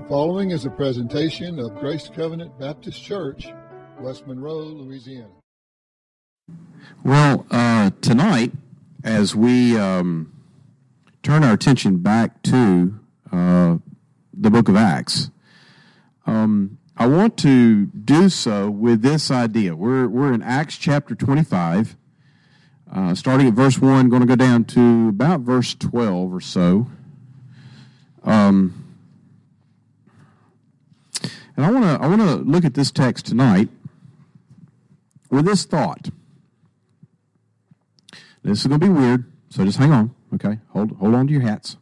The following is a presentation of Grace Covenant Baptist Church, West Monroe, Louisiana. Well, tonight, as we turn our attention back to the book of Acts, I want to do so with this idea. We're in Acts chapter 25, starting at verse 1, going to go down to about verse 12 or so. And I want to look at this text tonight with this thought. This is going to be weird, so just hang on, okay? Hold on to your hats.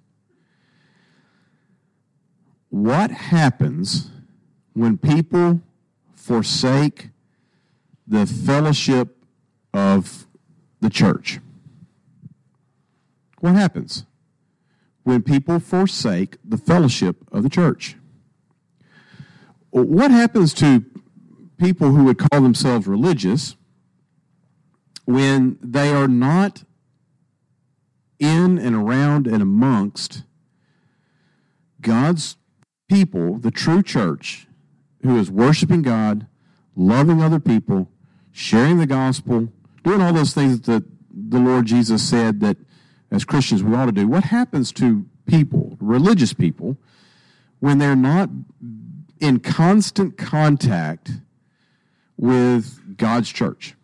What happens when people forsake the fellowship of the church? What happens when people forsake the fellowship of the church? What happens to people who would call themselves religious when they are not in and around and amongst God's people, the true church, who is worshiping God, loving other people, sharing the gospel, doing all those things that the Lord Jesus said that as Christians we ought to do? What happens to people, religious people, when they're not in constant contact with God's church?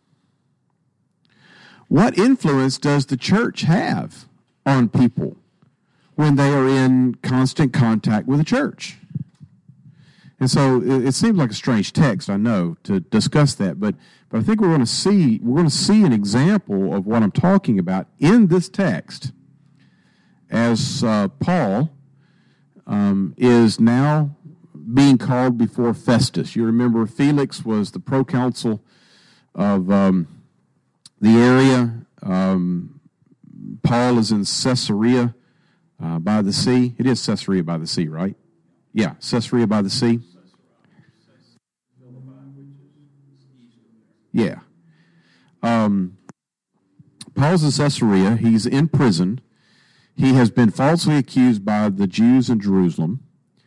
What influence does the church have on people when they are in constant contact with the church? And so it seems like a strange text, I know, to discuss that, but I think we're going to see an example of what I'm talking about in this text as Paul is now being called before Festus. You remember Felix was the proconsul of the area. Paul is in Caesarea by the sea. It is Caesarea by the sea, right? Yeah, Caesarea by the sea. Yeah. Paul's in Caesarea. He's in prison. He has been falsely accused by the Jews in Jerusalem.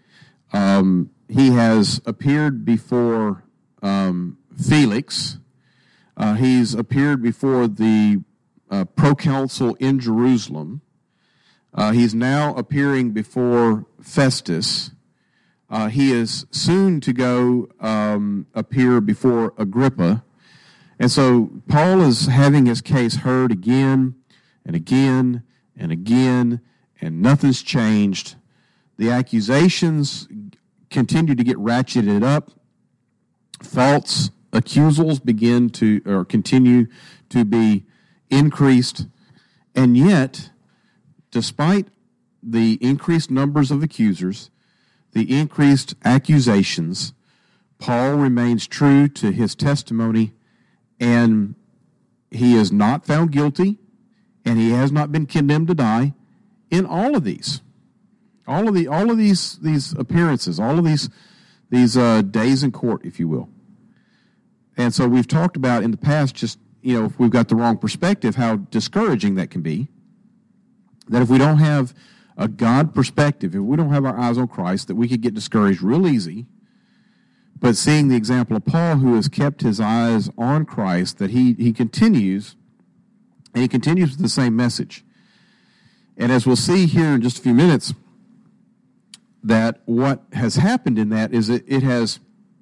He has appeared before Felix. He's appeared before the proconsul in Jerusalem. He's now appearing before Festus. He is soon to go appear before Agrippa. And so Paul is having his case heard again and again and again, and nothing's changed. The accusations continue to get ratcheted up. False accusals continue to be increased. And yet, despite the increased numbers of accusers, the increased accusations, Paul remains true to his testimony, and he is not found guilty, and he has not been condemned to die in all of these. All of these appearances, all of these days in court, if you will. And so we've talked about in the past, just, if we've got the wrong perspective, how discouraging that can be. That if we don't have a God perspective, if we don't have our eyes on Christ, that we could get discouraged real easy. But seeing the example of Paul, who has kept his eyes on Christ, that he continues, and he continues with the same message. And as we'll see here in just a few minutes, that what has happened in that is it has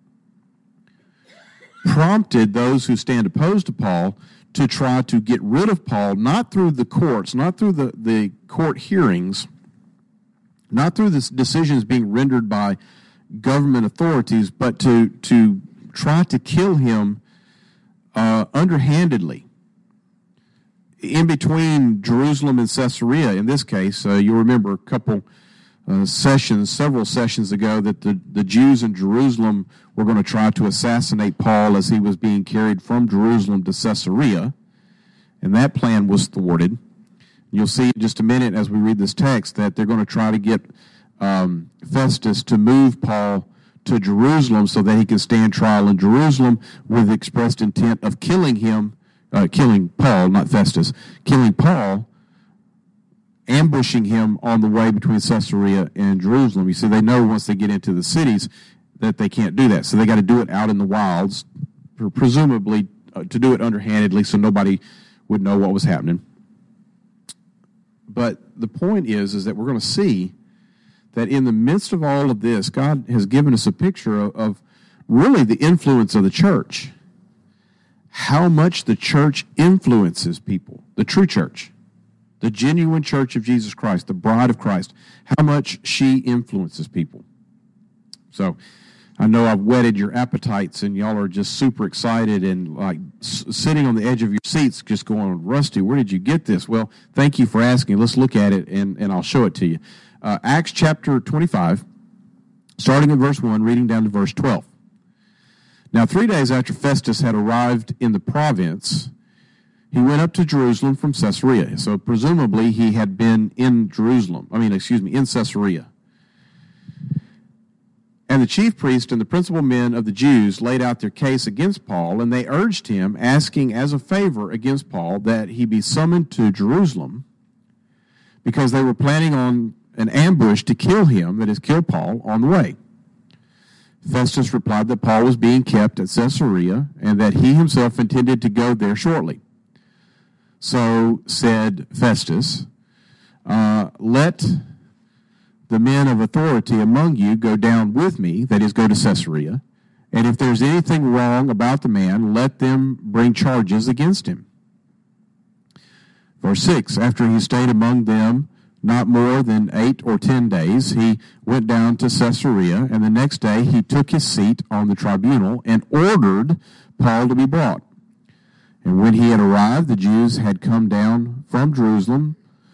prompted those who stand opposed to Paul to try to get rid of Paul, not through the courts, not through the court hearings, not through the decisions being rendered by government authorities, but to try to kill him underhandedly. In between Jerusalem and Caesarea, in this case, you'll remember several sessions ago, that the Jews in Jerusalem were going to try to assassinate Paul as he was being carried from Jerusalem to Caesarea, and that plan was thwarted. You'll see in just a minute as we read this text that they're going to try to get Festus to move Paul to Jerusalem so that he can stand trial in Jerusalem with the expressed intent of killing Paul, not Festus, killing Paul, ambushing him on the way between Caesarea and Jerusalem. You see, they know once they get into the cities that they can't do that. So they got to do it out in the wilds, presumably to do it underhandedly so nobody would know what was happening. But the point is that we're going to see that in the midst of all of this, God has given us a picture of really the influence of the church. How much the church influences people, the true church, the genuine church of Jesus Christ, the bride of Christ, how much she influences people. So I know I've whetted your appetites and y'all are just super excited and like sitting on the edge of your seats just going, Rusty, where did you get this? Well, thank you for asking. Let's look at it and I'll show it to you. Acts chapter 25, starting at verse 1, reading down to verse 12. Now 3 days after Festus had arrived in the province, he went up to Jerusalem from Caesarea. So presumably he had been in in Caesarea. And the chief priest and the principal men of the Jews laid out their case against Paul, and they urged him, asking as a favor against Paul that he be summoned to Jerusalem, because they were planning on an ambush to kill him, that is, kill Paul, on the way. Festus replied that Paul was being kept at Caesarea, and that he himself intended to go there shortly. So said Festus, let the men of authority among you go down with me, that is, go to Caesarea, and if there's anything wrong about the man, let them bring charges against him. Verse 6, after he stayed among them not more than 8 or 10 days, he went down to Caesarea, and the next day he took his seat on the tribunal and ordered Paul to be brought. And when he had arrived, the Jews that had come down from Jerusalem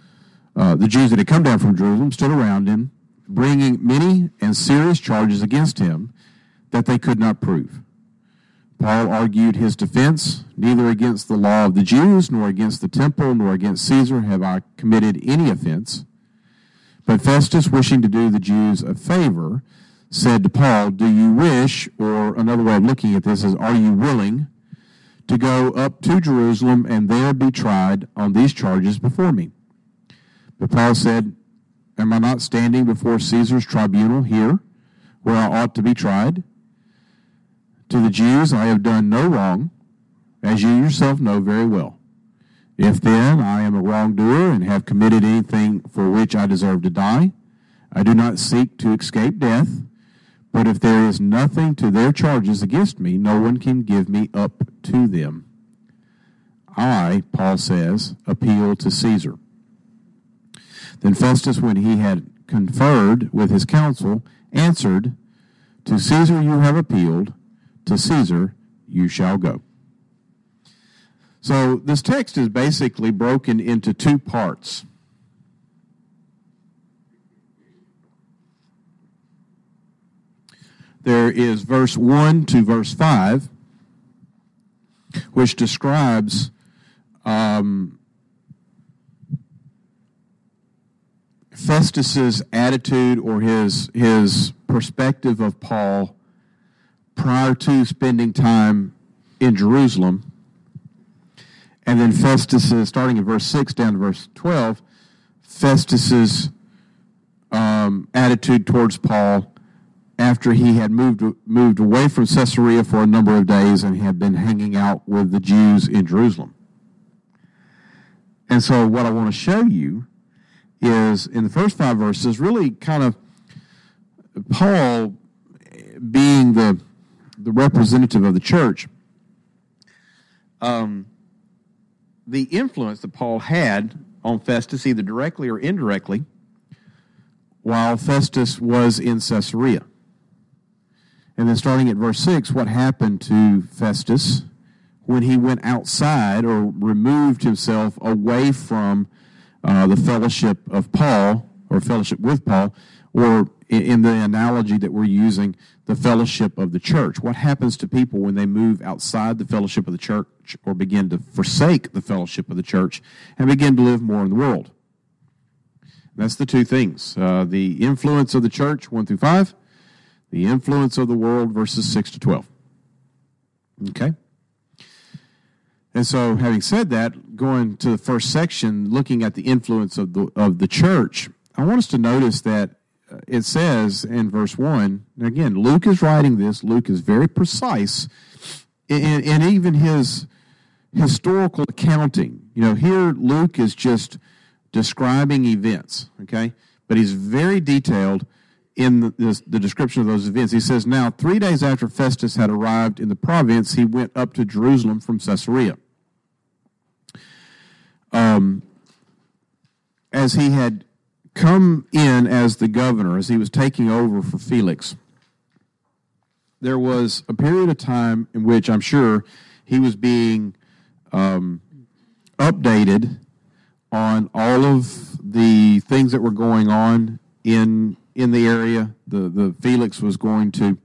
stood around him, bringing many and serious charges against him that they could not prove. Paul argued his defense, neither against the law of the Jews, nor against the temple, nor against Caesar have I committed any offense. But Festus, wishing to do the Jews a favor, said to Paul, do you wish, or another way of looking at this is, are you willing to go up to Jerusalem and there be tried on these charges before me? But Paul said, am I not standing before Caesar's tribunal here, where I ought to be tried? To the Jews I have done no wrong, as you yourself know very well. If then I am a wrongdoer and have committed anything for which I deserve to die, I do not seek to escape death, but if there is nothing to their charges against me, no one can give me up to them. I, Paul says, appeal to Caesar. Then Festus, when he had conferred with his council, answered, to Caesar you have appealed, to Caesar you shall go. So this text is basically broken into two parts. There is verse 1 to verse 5, which describes Festus's attitude or his perspective of Paul prior to spending time in Jerusalem. And then Festus's, starting in verse 6 down to verse 12, Festus's attitude towards Paul after he had moved away from Caesarea for a number of days and had been hanging out with the Jews in Jerusalem. And so what I want to show you is, in the first 5 verses, really kind of Paul being the representative of the church, the influence that Paul had on Festus, either directly or indirectly, while Festus was in Caesarea. And then starting at verse 6, what happened to Festus when he went outside or removed himself away from the fellowship of Paul, or fellowship with Paul, or in the analogy that we're using, the fellowship of the church. What happens to people when they move outside the fellowship of the church or begin to forsake the fellowship of the church and begin to live more in the world? That's the two things. The influence of the church, 1 through 5, the influence of the world, verses 6 to 12. Okay? And so, having said that, going to the first section, looking at the influence of the church, I want us to notice that it says in verse 1, and again, Luke is writing this. Luke is very precise in even his historical accounting. Here Luke is just describing events, okay? But he's very detailed in the description of those events. He says, now, 3 days after Festus had arrived in the province, he went up to Jerusalem from Caesarea. As he had come in as the governor, as he was taking over for Felix, there was a period of time in which I'm sure he was being updated on all of the things that were going on in the area. The Felix was going to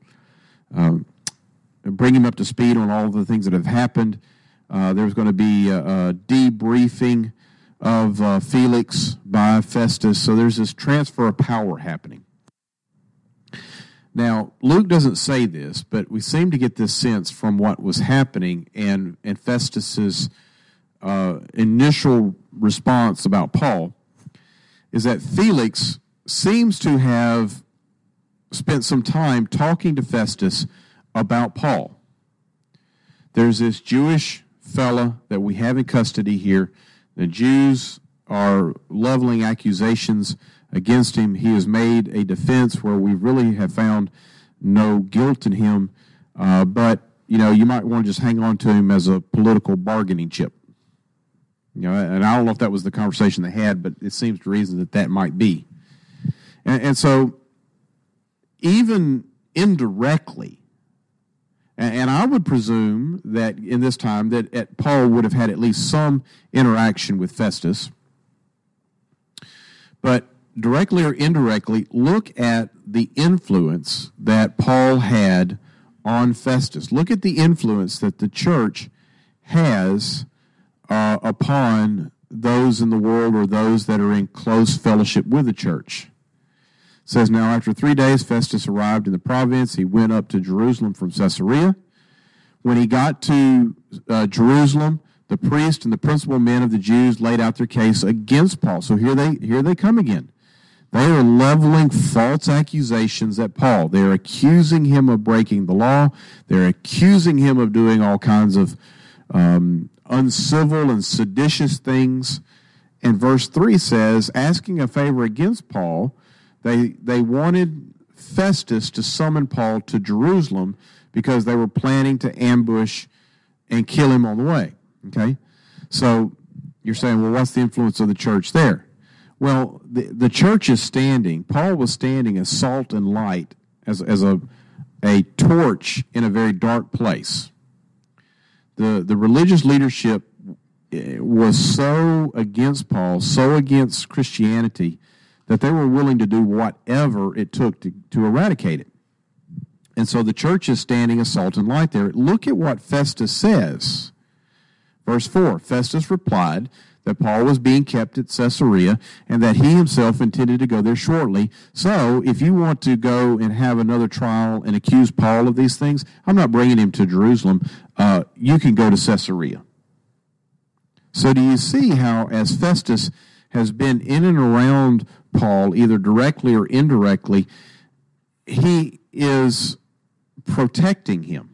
bring him up to speed on all of the things that have happened. There was going to be a debriefing of Felix by Festus. So there's this transfer of power happening. Now, Luke doesn't say this, but we seem to get this sense from what was happening and Festus's initial response about Paul, is that Felix seems to have spent some time talking to Festus about Paul. There's this Jewish fella that we have in custody here. The Jews are leveling accusations against him. He has made a defense where we really have found no guilt in him, but you might want to just hang on to him as a political bargaining chip. And I don't know if that was the conversation they had, but it seems to reason that might be. And so, even indirectly, and I would presume that in this time that Paul would have had at least some interaction with Festus, but directly or indirectly, look at the influence that Paul had on Festus. Look at the influence that the church has upon those in the world or those that are in close fellowship with the church. It says, now after 3 days, Festus arrived in the province. He went up to Jerusalem from Caesarea. When he got to Jerusalem, the priest and the principal men of the Jews laid out their case against Paul. So here they come again. They are leveling false accusations at Paul. They're accusing him of breaking the law. They're accusing him of doing all kinds of uncivil and seditious things. And verse 3 says, asking a favor against Paul, they wanted Festus to summon Paul to Jerusalem because they were planning to ambush and kill him on the way. Okay? So you're saying, well, what's the influence of the church there? Well, the church is standing. Paul was standing as salt and light, as a torch in a very dark place. The religious leadership was so against Paul, so against Christianity, that they were willing to do whatever it took to eradicate it. And so the church is standing as salt and light there. Look at what Festus says. Verse 4, Festus replied that Paul was being kept at Caesarea and that he himself intended to go there shortly. So if you want to go and have another trial and accuse Paul of these things, I'm not bringing him to Jerusalem. You can go to Caesarea. So do you see how, as Festus has been in and around Paul, either directly or indirectly, he is protecting him.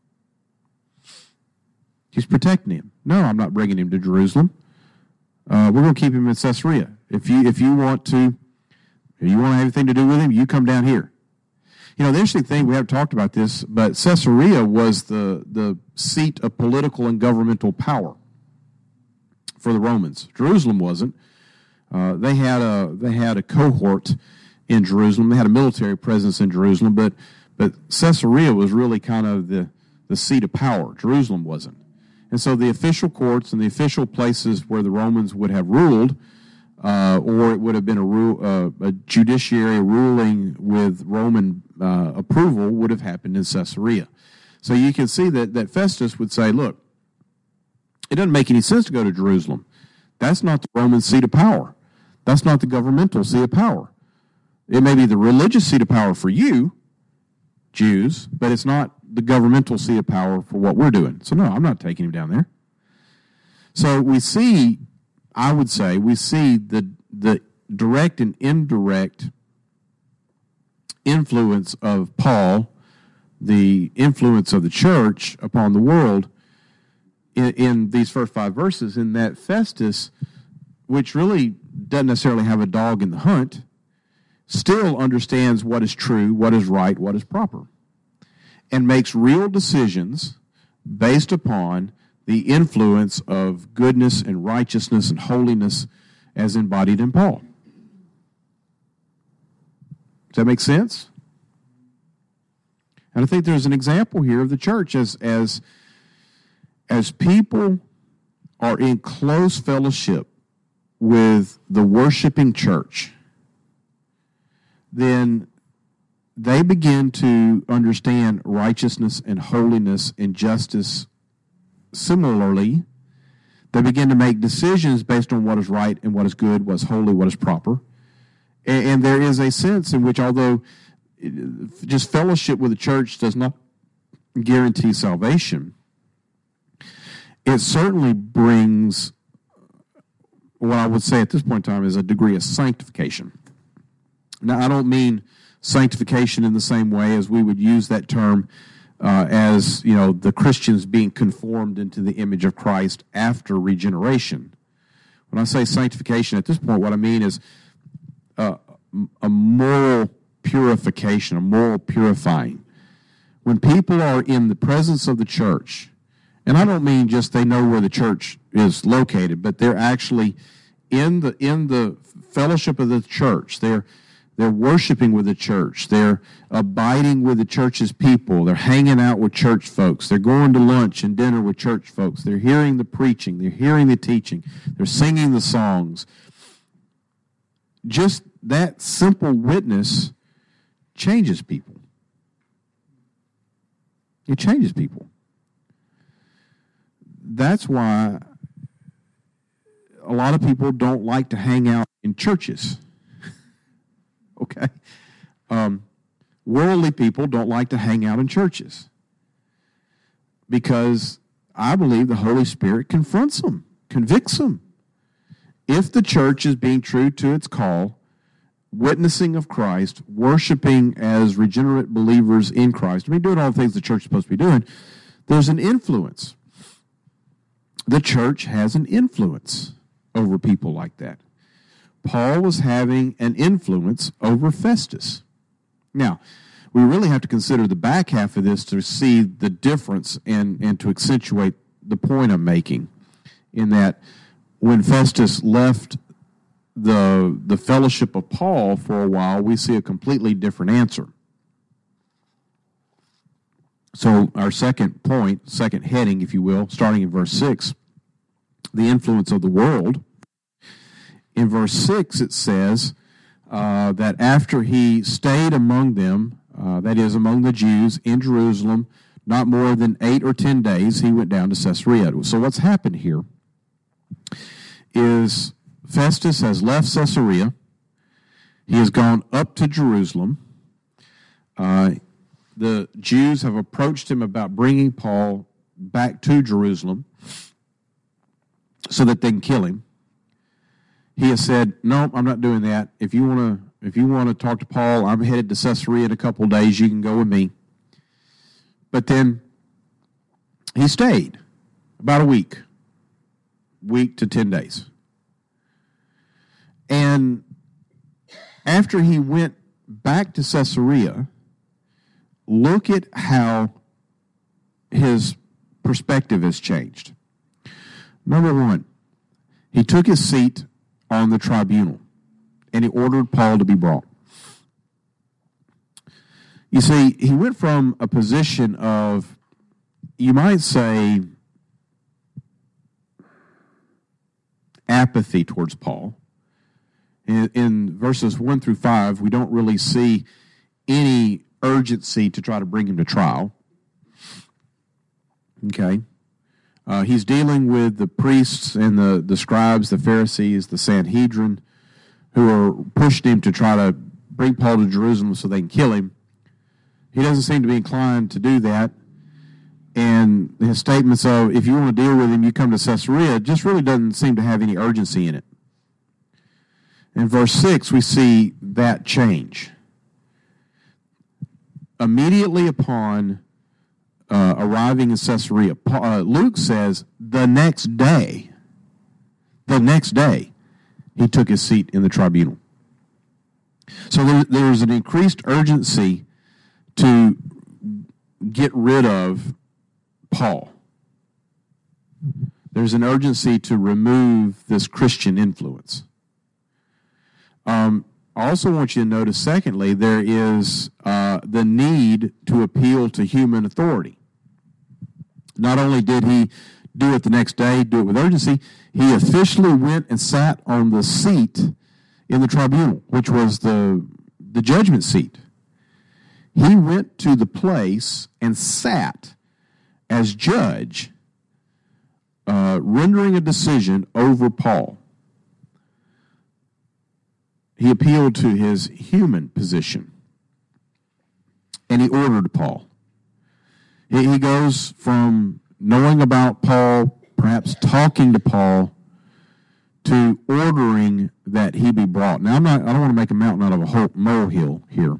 He's protecting him. No, I'm not bringing him to Jerusalem. We're going to keep him in Caesarea. If you want to have anything to do with him, you come down here. The interesting thing, we haven't talked about this, but Caesarea was the seat of political and governmental power for the Romans. Jerusalem wasn't. They had a cohort in Jerusalem. They had a military presence in Jerusalem, but Caesarea was really kind of the seat of power. Jerusalem wasn't. And so the official courts and the official places where the Romans would have ruled, or it would have been a judiciary ruling with Roman approval, would have happened in Caesarea. So you can see that Festus would say, look, it doesn't make any sense to go to Jerusalem. That's not the Roman seat of power. That's not the governmental seat of power. It may be the religious seat of power for you, Jews, but it's not the governmental seat of power for what we're doing. So no, I'm not taking him down there. So we see, I would say, the direct and indirect influence of Paul, the influence of the church upon the world in these first 5 verses, in that Festus, which really doesn't necessarily have a dog in the hunt, still understands what is true, what is right, what is proper, and makes real decisions based upon the influence of goodness and righteousness and holiness as embodied in Paul. Does that make sense? And I think there's an example here of the church as people are in close fellowship with the worshiping church, then they begin to understand righteousness and holiness and justice. Similarly, they begin to make decisions based on what is right and what is good, what is holy, what is proper. And there is a sense in which, although just fellowship with the church does not guarantee salvation, it certainly brings what I would say at this point in time is a degree of sanctification. Now, I don't mean sanctification in the same way as we would use that term as, the Christians being conformed into the image of Christ after regeneration. When I say sanctification at this point, what I mean is a moral purification, a moral purifying. When people are in the presence of the church, and I don't mean just they know where the church is located, but they're actually in the fellowship of the church. They're worshiping with the church. They're abiding with the church's people. They're hanging out with church folks. They're going to lunch and dinner with church folks. They're hearing the preaching. They're hearing the teaching. They're singing the songs. Just that simple witness changes people. It changes people. That's why a lot of people don't like to hang out in churches. Okay? Worldly people don't like to hang out in churches because I believe the Holy Spirit confronts them, convicts them. If the church is being true to its call, witnessing of Christ, worshiping as regenerate believers in Christ, doing all the things the church is supposed to be doing, there's an influence. The church has an influence over people like that. Paul was having an influence over Festus. Now, we really have to consider the back half of this to see the difference and to accentuate the point I'm making, in that when Festus left the fellowship of Paul for a while, we see a completely different answer. So our second point, second heading, if you will, starting in verse 6, the influence of the world. In verse 6, it says that after he stayed among them, that is, among the Jews in Jerusalem, not more than 8 or 10 days, he went down to Caesarea. So what's happened here is Festus has left Caesarea. He has gone up to Jerusalem. The Jews have approached him about bringing Paul back to Jerusalem so that they can kill him. He has said, "No, I'm not doing that. If you want to talk to Paul, I'm headed to Caesarea in a couple of days. You can go with me." But then he stayed about a week to 10 days. And after he went back to Caesarea, look at how his perspective has changed. Number one, he took his seat on the tribunal, and he ordered Paul to be brought. You see, he went from a position of, you might say, apathy towards Paul. In verses 1 through 5, we don't really see any urgency to try to bring him to trial. Okay? He's dealing with the priests and the scribes, the Pharisees, the Sanhedrin, who are pushing him to try to bring Paul to Jerusalem so they can kill him. He doesn't seem to be inclined to do that. And his statements of, if you want to deal with him, you come to Caesarea, just really doesn't seem to have any urgency in it. In verse 6, we see that change. Immediately upon arriving in Caesarea, Luke says the next day, he took his seat in the tribunal. So there's an increased urgency to get rid of Paul. There's an urgency to remove this Christian influence. I also want you to notice, secondly, there is the need to appeal to human authority. Not only did he do it the next day, do it with urgency, he officially went and sat on the seat in the tribunal, which was the judgment seat. He went to the place and sat as judge, rendering a decision over Paul. He appealed to his human position, and he ordered Paul. He goes from knowing about Paul, perhaps talking to Paul, to ordering that he be brought. Now, I don't want to make a mountain out of a whole molehill here,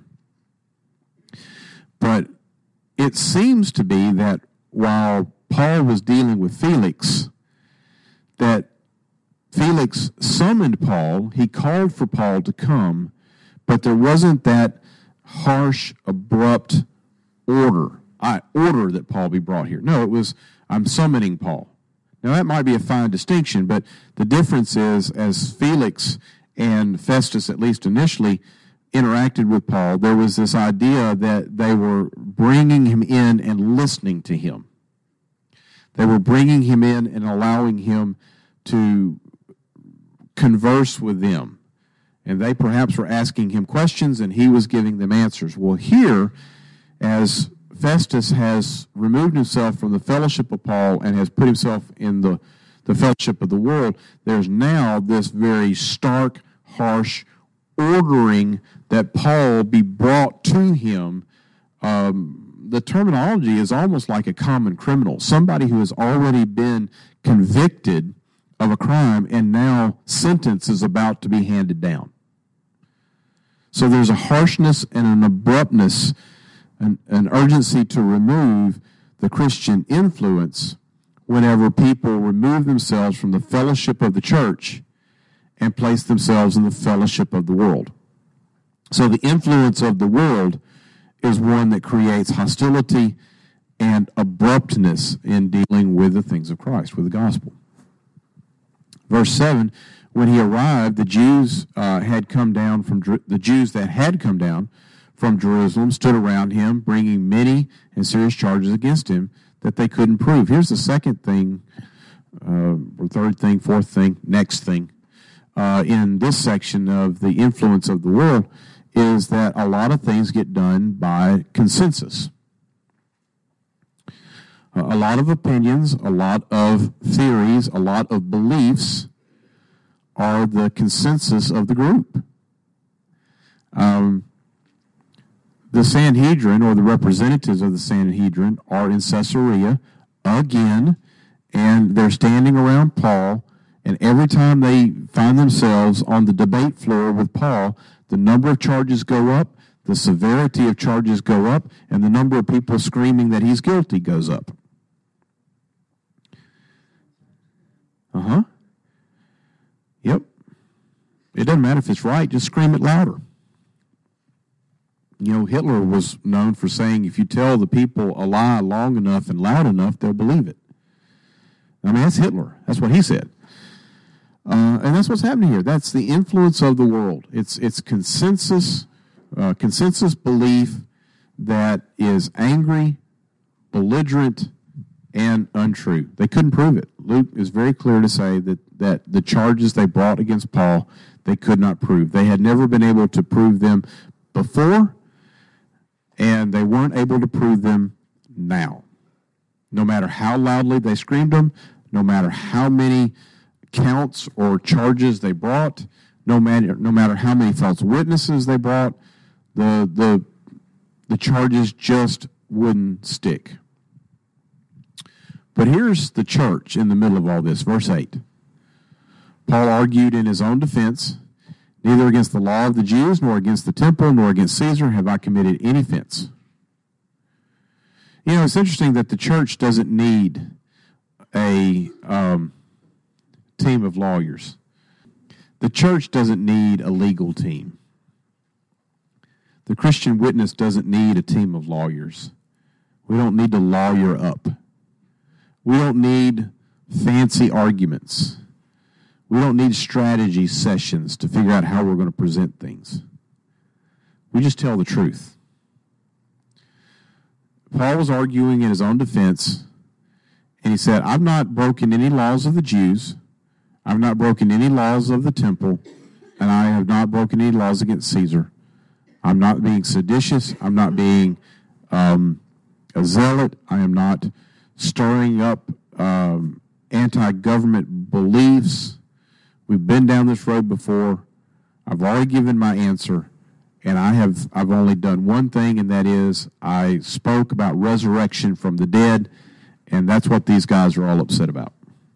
but it seems to be that while Paul was dealing with Felix, that Felix summoned Paul, he called for Paul to come, but there wasn't that harsh, abrupt order that Paul be brought here. No, it was, I'm summoning Paul. Now, that might be a fine distinction, but the difference is, as Felix and Festus, at least initially, interacted with Paul, there was this idea that they were bringing him in and listening to him. They were bringing him in and allowing him to converse with them. And they perhaps were asking him questions, and he was giving them answers. Well, here, as Festus has removed himself from the fellowship of Paul and has put himself in the fellowship of the world, there's now this very stark, harsh ordering that Paul be brought to him. The terminology is almost like a common criminal, somebody who has already been convicted of a crime and now sentence is about to be handed down. So there's a harshness and an abruptness, an urgency to remove the Christian influence whenever people remove themselves from the fellowship of the church and place themselves in the fellowship of the world. So the influence of the world is one that creates hostility and abruptness in dealing with the things of Christ, with the gospel. Verse 7, when he arrived, the Jews that had come down from Jerusalem stood around him, bringing many and serious charges against him that they couldn't prove. Here's the second thing, or third thing, fourth thing, next thing, in this section of the influence of the world, is that a lot of things get done by consensus. A lot of opinions, a lot of theories, a lot of beliefs are the consensus of the group. The Sanhedrin, or the representatives of the Sanhedrin, are in Caesarea again, and they're standing around Paul, and every time they find themselves on the debate floor with Paul, the number of charges go up, the severity of charges go up, and the number of people screaming that he's guilty goes up. Yep. It doesn't matter if it's right, just scream it louder. You know, Hitler was known for saying, if you tell the people a lie long enough and loud enough, they'll believe it. I mean, that's Hitler. That's what he said. And that's what's happening here. That's the influence of the world. It's consensus belief that is angry, belligerent, and untrue. They couldn't prove it. Luke is very clear to say that the charges they brought against Paul, they could not prove. They had never been able to prove them before, and they weren't able to prove them now. No matter how loudly they screamed them, no matter how many counts or charges they brought, no matter how many false witnesses they brought, the charges just wouldn't stick. But here's the church in the middle of all this. Verse 8. Paul argued in his own defense, neither against the law of the Jews, nor against the temple, nor against Caesar have I committed any offense. You know, it's interesting that the church doesn't need a team of lawyers. The church doesn't need a legal team. The Christian witness doesn't need a team of lawyers. We don't need to lawyer up. We don't need fancy arguments. We don't need strategy sessions to figure out how we're going to present things. We just tell the truth. Paul was arguing in his own defense, and he said, I've not broken any laws of the Jews. I've not broken any laws of the temple, and I have not broken any laws against Caesar. I'm not being seditious. I'm not being a zealot. I am not stirring up anti-government beliefs. We've been down this road before. I've already given my answer, and I've only done one thing, and that is I spoke about resurrection from the dead, and that's what these guys are all upset about.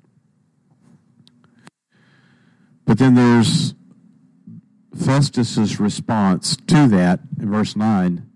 But then there's Festus's response to that in verse 9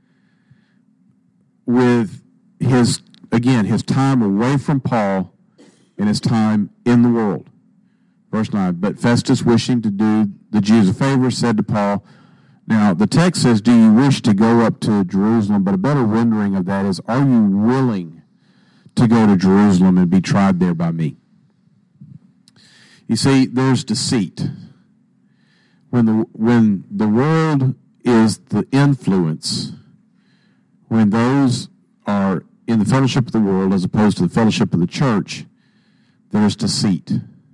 with his time away from Paul and his time in the world. Verse 9, but Festus, wishing to do the Jews a favor, said to Paul, now the text says, do you wish to go up to Jerusalem? But a better rendering of that is, are you willing to go to Jerusalem and be tried there by me? You see, there's deceit. When the world is the influence, when those are in the fellowship of the world as opposed to the fellowship of the church, there's deceit.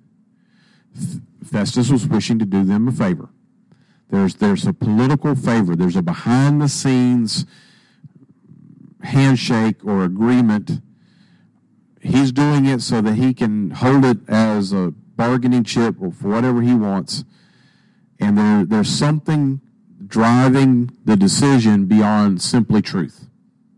Festus was wishing to do them a favor. There's a political favor. There's a behind-the-scenes handshake or agreement. He's doing it so that he can hold it as a bargaining chip or for whatever he wants. And there's something driving the decision beyond simply truth.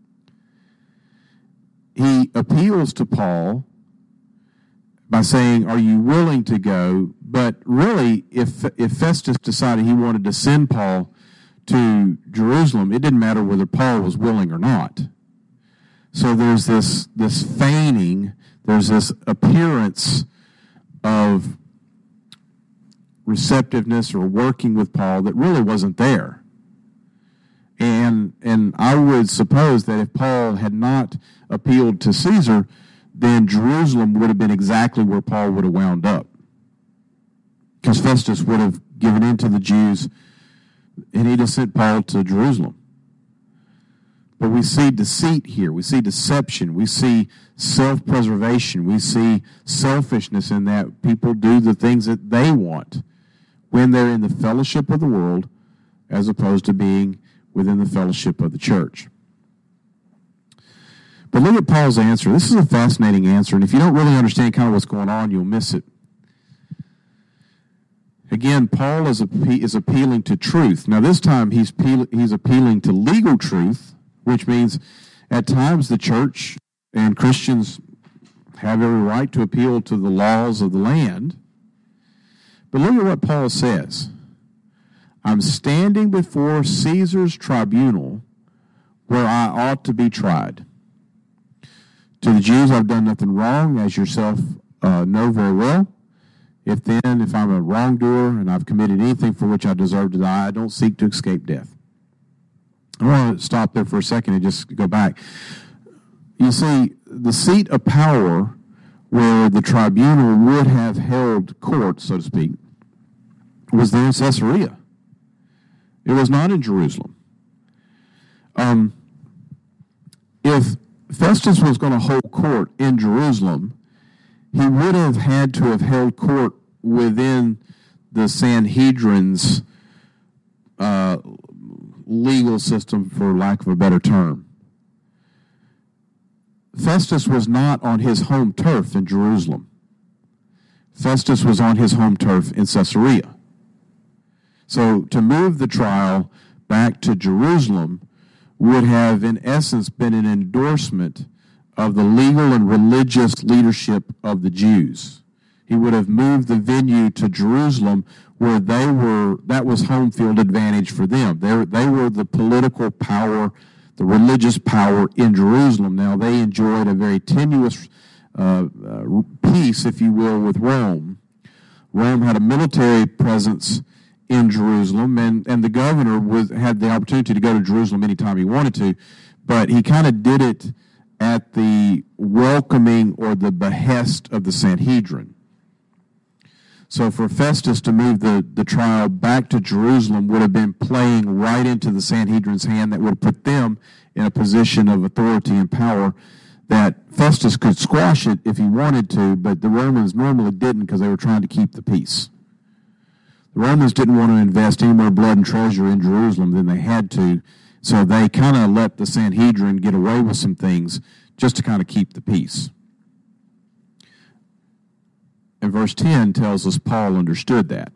He appeals to Paul by saying, are you willing to go? But really, if Festus decided he wanted to send Paul to Jerusalem, it didn't matter whether Paul was willing or not. So there's this feigning, there's this appearance of receptiveness or working with Paul that really wasn't there. And I would suppose that if Paul had not appealed to Caesar, then Jerusalem would have been exactly where Paul would have wound up. Because Festus would have given in to the Jews, and he'd have sent Paul to Jerusalem. But we see deceit here. We see deception. We see self-preservation. We see selfishness in that people do the things that they want when they're in the fellowship of the world as opposed to being within the fellowship of the church. But look at Paul's answer. This is a fascinating answer, and if you don't really understand kind of what's going on, you'll miss it. Again, Paul is appealing to truth. Now, this time he's appealing to legal truth, which means at times the church and Christians have every right to appeal to the laws of the land. But look at what Paul says. I'm standing before Caesar's tribunal where I ought to be tried. To the Jews, I've done nothing wrong, as yourself know very well. If I'm a wrongdoer and I've committed anything for which I deserve to die, I don't seek to escape death. I want to stop there for a second and just go back. You see, the seat of power where the tribunal would have held court, so to speak, was there in Caesarea. It was not in Jerusalem. If Festus was going to hold court in Jerusalem, he would have had to have held court within the Sanhedrin's legal system, for lack of a better term. Festus was not on his home turf in Jerusalem. Festus was on his home turf in Caesarea. So to move the trial back to Jerusalem would have, in essence, been an endorsement of the legal and religious leadership of the Jews. He would have moved the venue to Jerusalem, where that was home field advantage for them. They were the political power, the religious power in Jerusalem. Now, they enjoyed a very tenuous peace, if you will, with Rome. Rome had a military presence in Jerusalem, and the governor had the opportunity to go to Jerusalem anytime he wanted to, but he kind of did it at the welcoming or the behest of the Sanhedrin. So for Festus to move the trial back to Jerusalem would have been playing right into the Sanhedrin's hand. That would have put them in a position of authority and power that Festus could squash it if he wanted to, but the Romans normally didn't because they were trying to keep the peace. The Romans didn't want to invest any more blood and treasure in Jerusalem than they had to, so they kind of let the Sanhedrin get away with some things just to kind of keep the peace. And verse 10 tells us Paul understood that.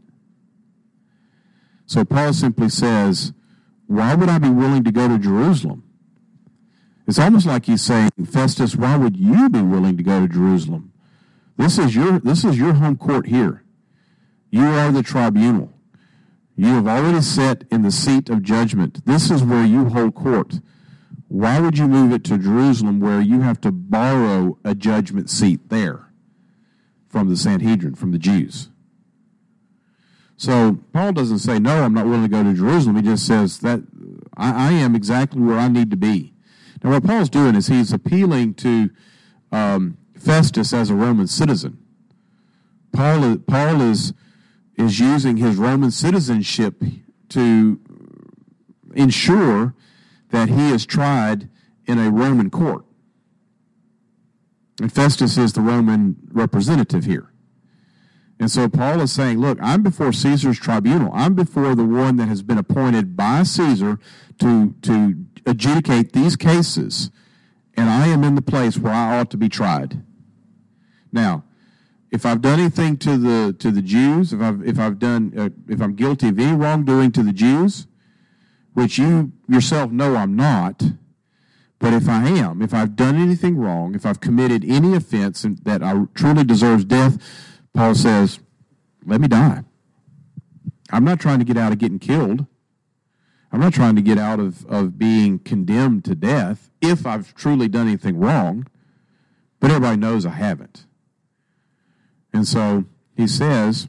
So Paul simply says, why would I be willing to go to Jerusalem? It's almost like he's saying, Festus, why would you be willing to go to Jerusalem? This is your home court here. You are the tribunal. You have already sat in the seat of judgment. This is where you hold court. Why would you move it to Jerusalem where you have to borrow a judgment seat there from the Sanhedrin, from the Jews? So Paul doesn't say, no, I'm not willing to go to Jerusalem. He just says that I am exactly where I need to be. Now what Paul's doing is he's appealing to Festus as a Roman citizen. Paul is using his Roman citizenship to ensure that he is tried in a Roman court. And Festus is the Roman representative here. And so Paul is saying, look, I'm before Caesar's tribunal. I'm before the one that has been appointed by Caesar to adjudicate these cases, and I am in the place where I ought to be tried. Now, if I've done anything to the Jews, if I'm guilty of any wrongdoing to the Jews, which you yourself know I'm not, but if I am, if I've done anything wrong, if I've committed any offense that I truly deserves death, Paul says, let me die. I'm not trying to get out of getting killed. I'm not trying to get out of being condemned to death if I've truly done anything wrong, but everybody knows I haven't. And so he says,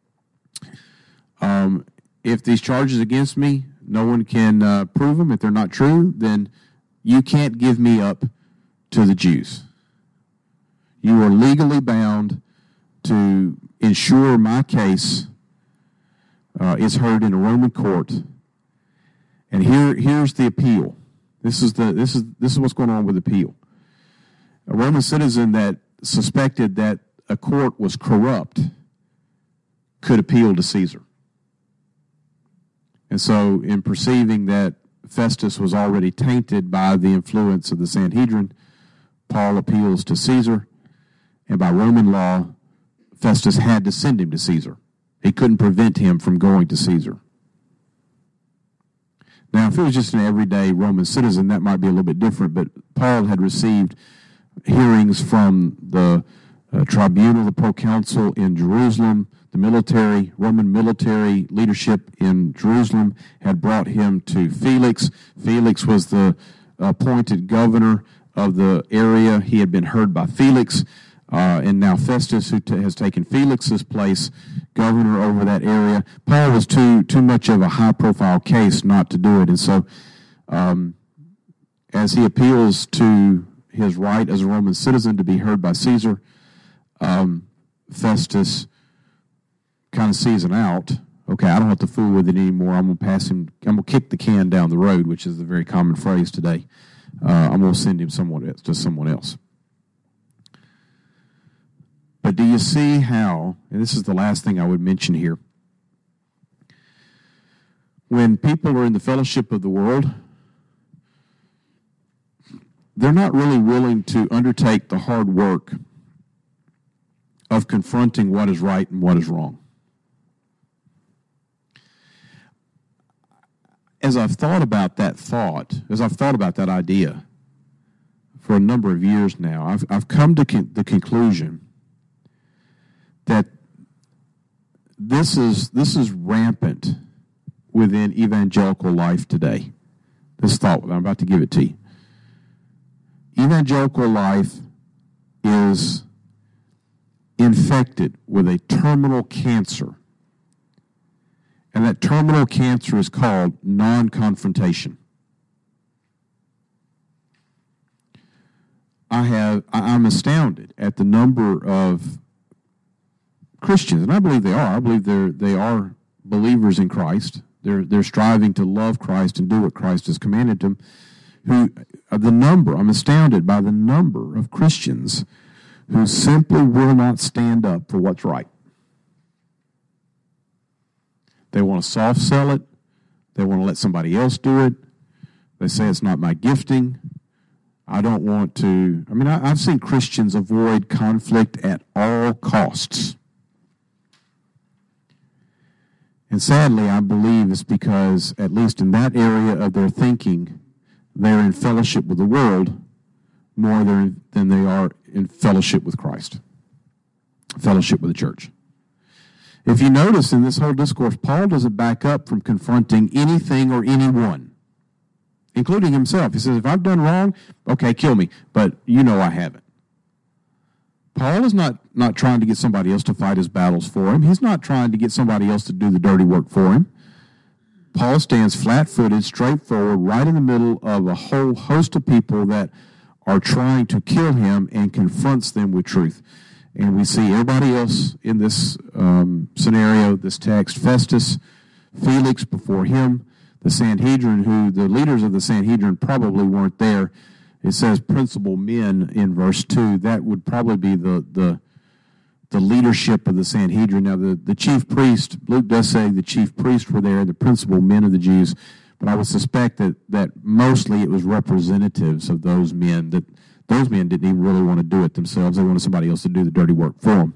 if these charges against me, no one can prove them. If they're not true, then you can't give me up to the Jews. You are legally bound to ensure my case is heard in a Roman court. And here's the appeal. This is what's going on with the appeal. A Roman citizen that suspected that a court was corrupt could appeal to Caesar. And so in perceiving that Festus was already tainted by the influence of the Sanhedrin, Paul appeals to Caesar, and by Roman law, Festus had to send him to Caesar. He couldn't prevent him from going to Caesar. Now, if it was just an everyday Roman citizen, that might be a little bit different, but Paul had received hearings from the tribunal, the proconsul in Jerusalem. The Roman military leadership in Jerusalem had brought him to Felix. Felix was the appointed governor of the area. He had been heard by Felix, and now Festus, who has taken Felix's place, governor over that area. Paul was too much of a high-profile case not to do it, and so as he appeals to his right as a Roman citizen to be heard by Caesar, Festus kind of sees an out. Okay, I don't have to fool with it anymore. I'm going to pass him. I'm going to kick the can down the road, which is a very common phrase today. I'm going to send him to someone else. But do you see how, and this is the last thing I would mention here, when people are in the fellowship of the world, they're not really willing to undertake the hard work of confronting what is right and what is wrong. As I've thought about that idea for a number of years now, I've come to the conclusion that this is rampant within evangelical life today. This thought, I'm about to give it to you. Evangelical life is infected with a terminal cancer. And that terminal cancer is called non-confrontation. I'm astounded at the number of Christians, and I believe they are. I believe they are believers in Christ. They're striving to love Christ and do what Christ has commanded them. I'm astounded by the number of Christians who simply will not stand up for what's right. They want to soft sell it. They want to let somebody else do it. They say it's not my gifting. I don't want to. I've seen Christians avoid conflict at all costs. And sadly, I believe it's because, at least in that area of their thinking, they're in fellowship with the world more than they are in fellowship with Christ, fellowship with the church. If you notice in this whole discourse, Paul doesn't back up from confronting anything or anyone, including himself. He says, if I've done wrong, okay, kill me, but you know I haven't. Paul is not trying to get somebody else to fight his battles for him. He's not trying to get somebody else to do the dirty work for him. Paul stands flat-footed, straightforward, right in the middle of a whole host of people that are trying to kill him and confronts them with truth. And we see everybody else in this scenario, this text, Festus, Felix before him, the Sanhedrin, who the leaders of the Sanhedrin probably weren't there. It says principal men in verse 2. That would probably be the leadership of the Sanhedrin. Now, the chief priest, Luke does say the chief priests were there, the principal men of the Jews, but I would suspect that mostly it was representatives of those men, that those men didn't even really want to do it themselves. They wanted somebody else to do the dirty work for them.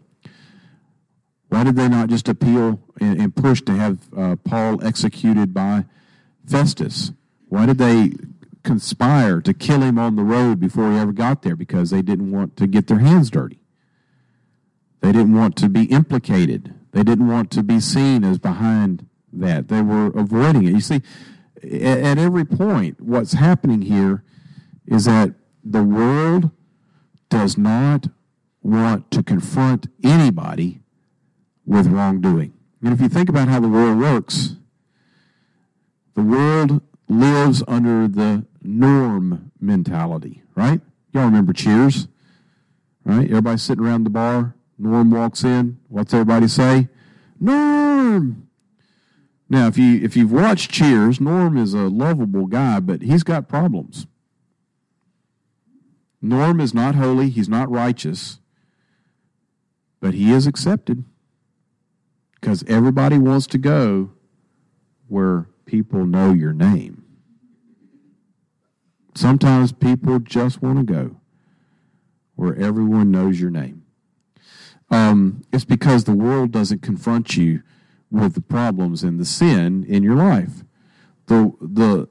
Why did they not just appeal and push to have Paul executed by Festus? Why did they conspire to kill him on the road before he ever got there? Because they didn't want to get their hands dirty. They didn't want to be implicated. They didn't want to be seen as behind that. They were avoiding it. You see, at every point, what's happening here is that the world does not want to confront anybody with wrongdoing. And if you think about how the world works, the world lives under the norm mentality, right? Y'all remember Cheers, right? Everybody sitting around the bar. Norm walks in. What's everybody say? Norm! Now, if you've watched Cheers, Norm is a lovable guy, but he's got problems. Norm is not holy. He's not righteous. But he is accepted because everybody wants to go where people know your name. Sometimes people just want to go where everyone knows your name. It's because the world doesn't confront you with the problems and the sin in your life. The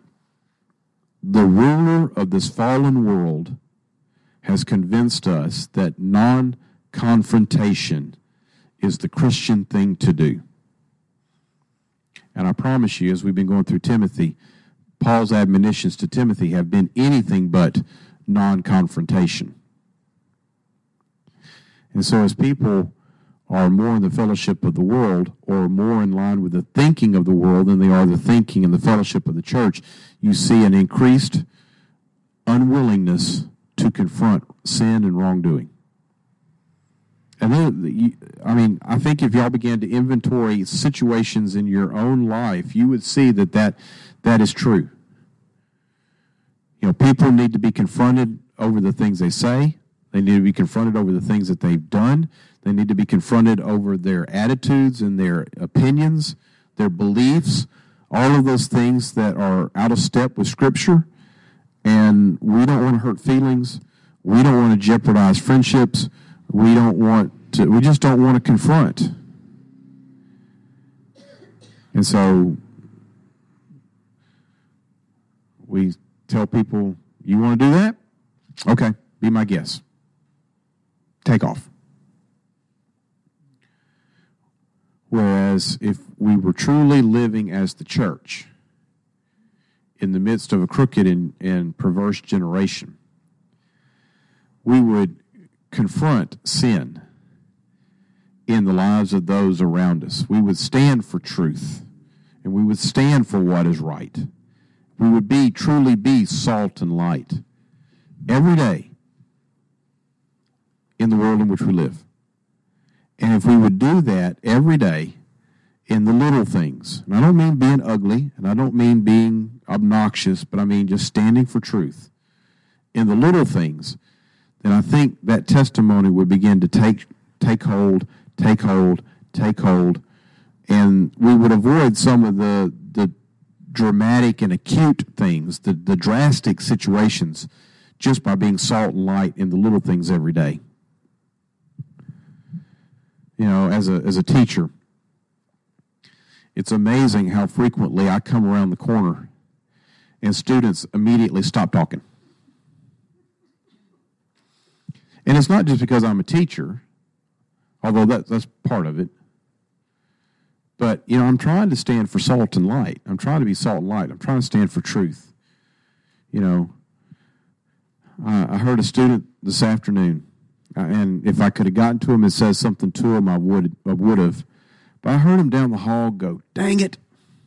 ruler of this fallen world has convinced us that non-confrontation is the Christian thing to do. And I promise you, as we've been going through Timothy, Paul's admonitions to Timothy have been anything but non-confrontation. And so as people are more in the fellowship of the world or more in line with the thinking of the world than they are the thinking and the fellowship of the church, you see an increased unwillingness to confront sin and wrongdoing. And then, I think if y'all began to inventory situations in your own life, you would see that is true. People need to be confronted over the things they say. They need to be confronted over the things that they've done. They need to be confronted over their attitudes and their opinions, their beliefs, all of those things that are out of step with Scripture. And we don't want to hurt feelings. We don't want to jeopardize friendships. We just don't want to confront. And so we tell people, you want to do that? Okay, be my guest. Take off. Whereas if we were truly living as the church in the midst of a crooked and perverse generation, we would confront sin in the lives of those around us. We would stand for truth, and we would stand for what is right. We would truly be salt and light every day in the world in which we live. And if we would do that every day in the little things, and I don't mean being ugly, and I don't mean being obnoxious, but I mean just standing for truth in the little things, then I think that testimony would begin to take hold, and we would avoid some of the dramatic and acute things, the drastic situations, just by being salt and light in the little things every day. You know, as a teacher, it's amazing how frequently I come around the corner and students immediately stop talking. And it's not just because I'm a teacher, although that's part of it. But, you know, I'm trying to stand for salt and light. I'm trying to be salt and light. I'm trying to stand for truth. You know, I heard a student this afternoon, and if I could have gotten to him and said something to him, I would have. But I heard him down the hall go, "Dang it!"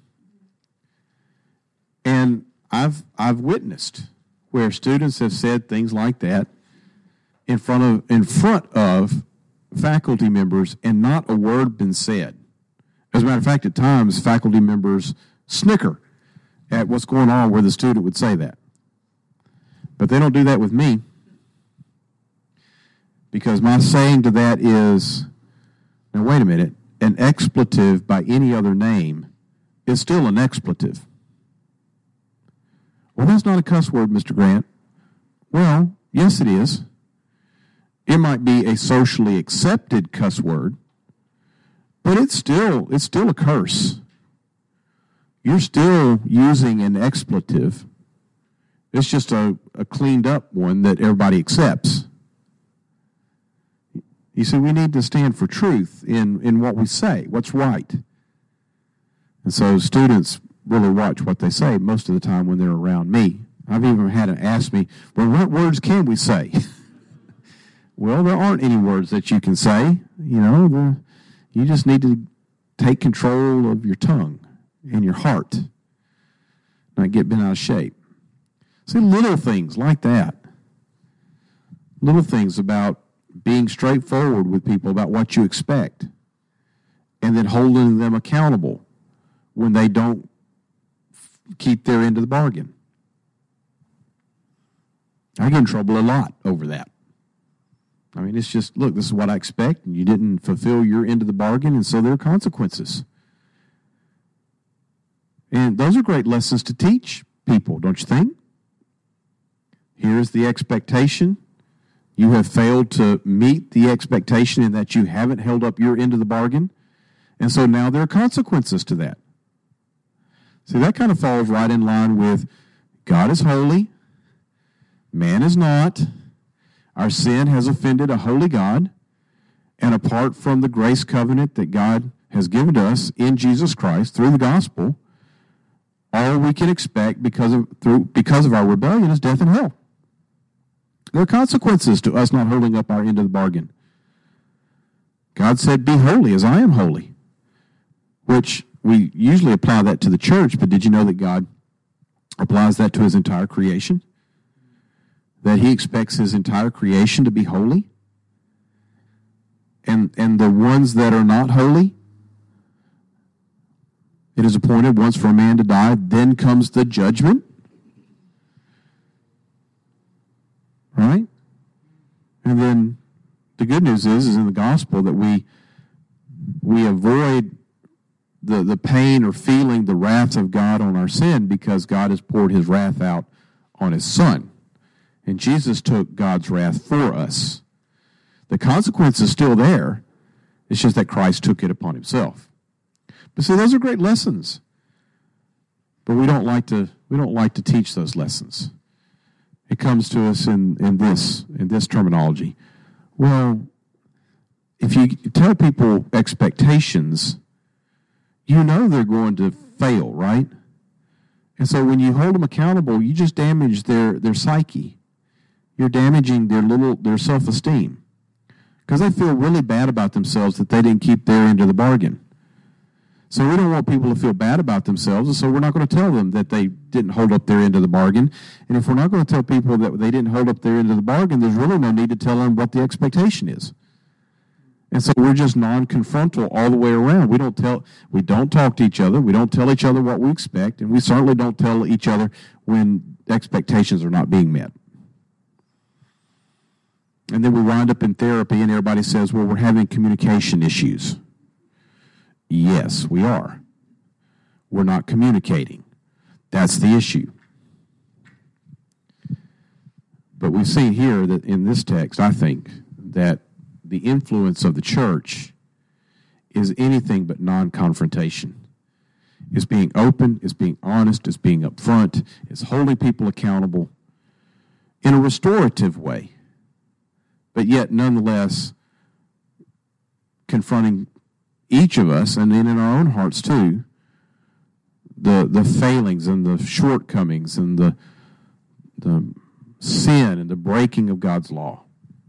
And I've witnessed where students have said things like that in front of faculty members, and not a word been said. As a matter of fact, at times faculty members snicker at what's going on where the student would say that. But they don't do that with me, because my saying to that is, now wait a minute, an expletive by any other name is still an expletive. Well, that's not a cuss word, Mr. Grant. Well, yes it is. It might be a socially accepted cuss word, but it's still a curse. You're still using an expletive. It's just a cleaned up one that everybody accepts. You see, we need to stand for truth in what we say, what's right. And so students really watch what they say most of the time when they're around me. I've even had them ask me, well, what words can we say? Well, there aren't any words that you can say. You know, you just need to take control of your tongue and your heart, not get bent out of shape. See, little things like that. Little things about being straightforward with people about what you expect, and then holding them accountable when they don't keep their end of the bargain. I get in trouble a lot over that. I mean, it's just, look, this is what I expect, and you didn't fulfill your end of the bargain, and so there are consequences. And those are great lessons to teach people, don't you think? Here's the expectation. You have failed to meet the expectation in that you haven't held up your end of the bargain, and so now there are consequences to that. See, that kind of falls right in line with God is holy, man is not. Our sin has offended a holy God, and apart from the grace covenant that God has given to us in Jesus Christ through the gospel, all we can expect because of our rebellion is death and hell. There are consequences to us not holding up our end of the bargain. God said, "Be holy as I am holy," which we usually apply that to the church, but did you know that God applies that to his entire creation? That he expects his entire creation to be holy? And the ones that are not holy, it is appointed once for a man to die, then comes the judgment. Right? And then the good news is in the gospel that we avoid the pain or feeling the wrath of God on our sin because God has poured his wrath out on his Son. And Jesus took God's wrath for us. The consequence is still there. It's just that Christ took it upon himself. But see, those are great lessons. But we don't like to teach those lessons. it comes to us in this terminology. Well, if you tell people expectations, you know they're going to fail, right? And so when you hold them accountable, you just damage their psyche. You're damaging their self-esteem because they feel really bad about themselves that they didn't keep their end of the bargain. So we don't want people to feel bad about themselves, and so we're not going to tell them that they didn't hold up their end of the bargain. And if we're not going to tell people that they didn't hold up their end of the bargain, there's really no need to tell them what the expectation is. And so we're just non-confrontal all the way around. We don't talk to each other. We don't tell each other what we expect, and we certainly don't tell each other when expectations are not being met. And then we wind up in therapy, and everybody says, well, we're having communication issues. Yes, we are. We're not communicating. That's the issue. But we see here that in this text, I think, that the influence of the church is anything but non-confrontation. It's being open, it's being honest, it's being upfront, it's holding people accountable in a restorative way, but yet nonetheless confronting each of us, and then in our own hearts too, the failings and the shortcomings and the sin and the breaking of God's law.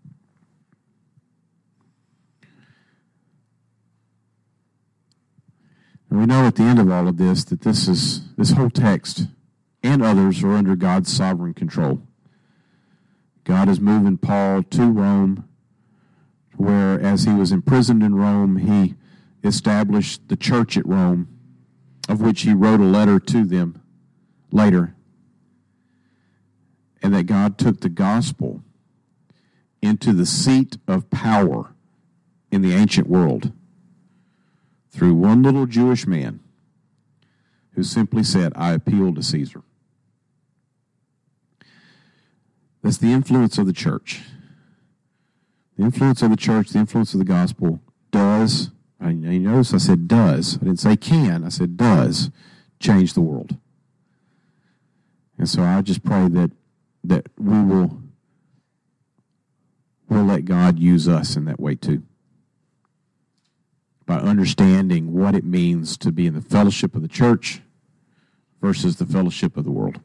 And we know at the end of all of this that this whole text and others are under God's sovereign control. God is moving Paul to Rome, where as he was imprisoned in Rome, he established the church at Rome, of which he wrote a letter to them later. And that God took the gospel into the seat of power in the ancient world through one little Jewish man who simply said, I appeal to Caesar. That's the influence of the church. The influence of the church, the influence of the gospel does, you notice I said does, I didn't say can, I said does change the world. And so I just pray that we'll let God use us in that way too, by understanding what it means to be in the fellowship of the church versus the fellowship of the world.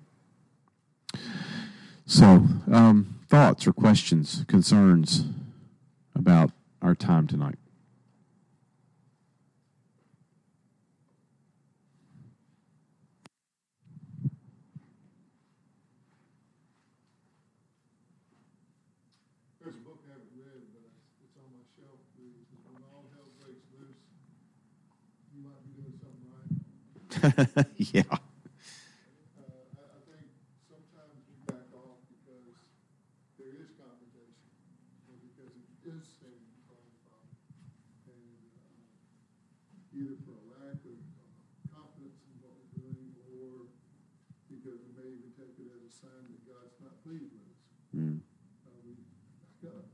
So, thoughts or questions, concerns about our time tonight? There's a book I haven't read, but it's on my shelf. When all hell breaks loose, you might be doing something right. Yeah. I think sometimes we back off because there is confrontation, or because it is standing in front of the Father, and either for a lack of confidence in what we're doing, or because we may even take it as a sign that God's not pleased with us. Mm. We back up.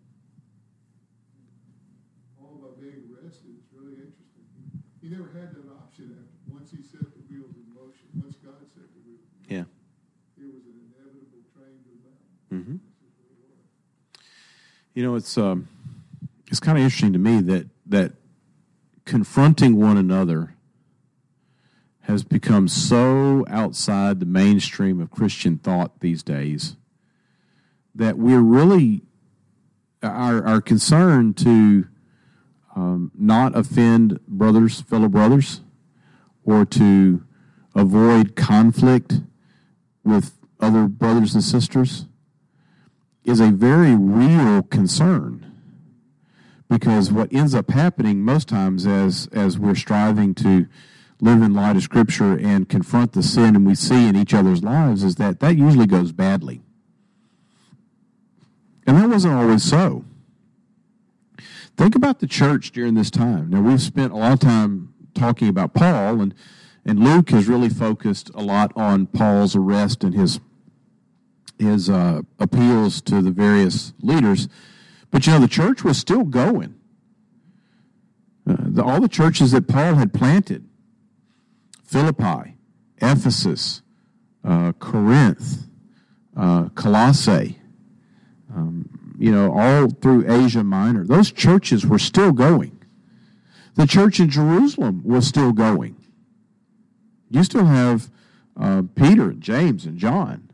All by being arrested is really interesting. He never had that option after once he set the wheels in motion. Once God set the wheels in motion, Yeah. it was an inevitable train to the mountain. Mm-hmm. That's just what it was. You know, it's kind of interesting to me that confronting one another has become so outside the mainstream of Christian thought these days that we're really our concern to not offend fellow brothers, or to avoid conflict with other brothers and sisters is a very real concern. Because what ends up happening most times as we're striving to live in light of Scripture and confront the sin and we see in each other's lives is that usually goes badly. And that wasn't always so. Think about the church during this time. Now, we've spent a lot of time talking about Paul, and Luke has really focused a lot on Paul's arrest and his appeals to the various leaders. But, the church was still going. All the churches that Paul had planted, Philippi, Ephesus, Corinth, Colossae, all through Asia Minor. Those churches were still going. The church in Jerusalem was still going. You still have Peter and James and John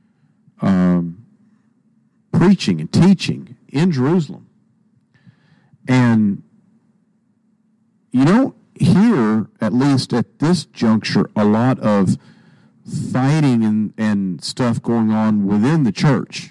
preaching and teaching in Jerusalem. And you don't hear, at least at this juncture, a lot of fighting and stuff going on within the church.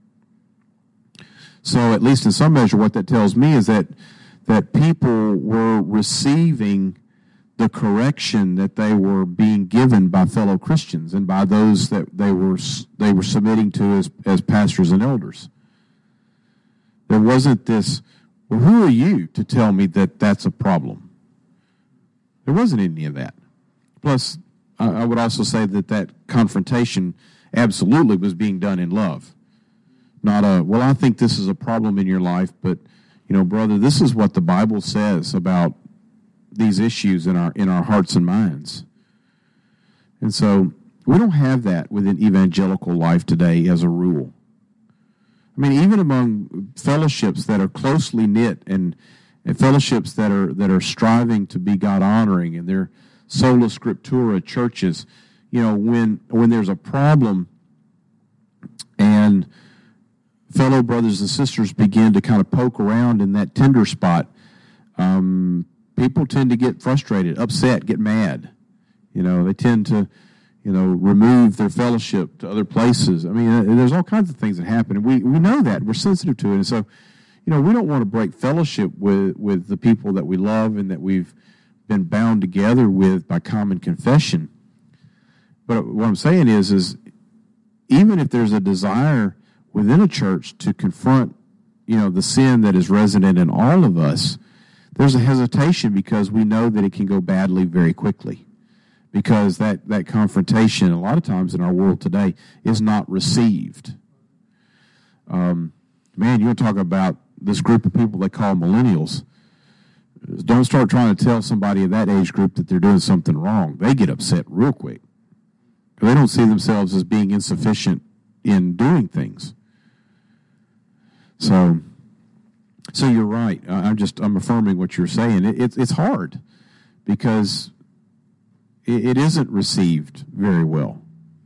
So at least in some measure, what that tells me is that people were receiving the correction that they were being given by fellow Christians and by those that they were submitting to as pastors and elders. There wasn't this, well, who are you to tell me that that's a problem? There wasn't any of that. Plus, I would also say that confrontation absolutely was being done in love. Not well, I think this is a problem in your life, but, brother, this is what the Bible says about these issues in our hearts and minds. And so we don't have that within evangelical life today as a rule. I mean, even among fellowships that are closely knit and fellowships that are striving to be God-honoring, and they're sola scriptura churches, when there's a problem and fellow brothers and sisters begin to kind of poke around in that tender spot, people tend to get frustrated, upset, get mad. They tend to, remove their fellowship to other places. I mean, there's all kinds of things that happen, and we know that. We're sensitive to it. And so, we don't want to break fellowship with the people that we love and that we've been bound together with by common confession. But what I'm saying is even if there's a desire within a church to confront, the sin that is resident in all of us, there's a hesitation because we know that it can go badly very quickly. Because that confrontation, a lot of times in our world today, is not received. Man, you want to talk about this group of people they call millennials. Don't start trying to tell somebody of that age group that they're doing something wrong. They get upset real quick. They don't see themselves as being insufficient in doing things. So you're right. I'm affirming what you're saying. It's hard because it isn't received very well.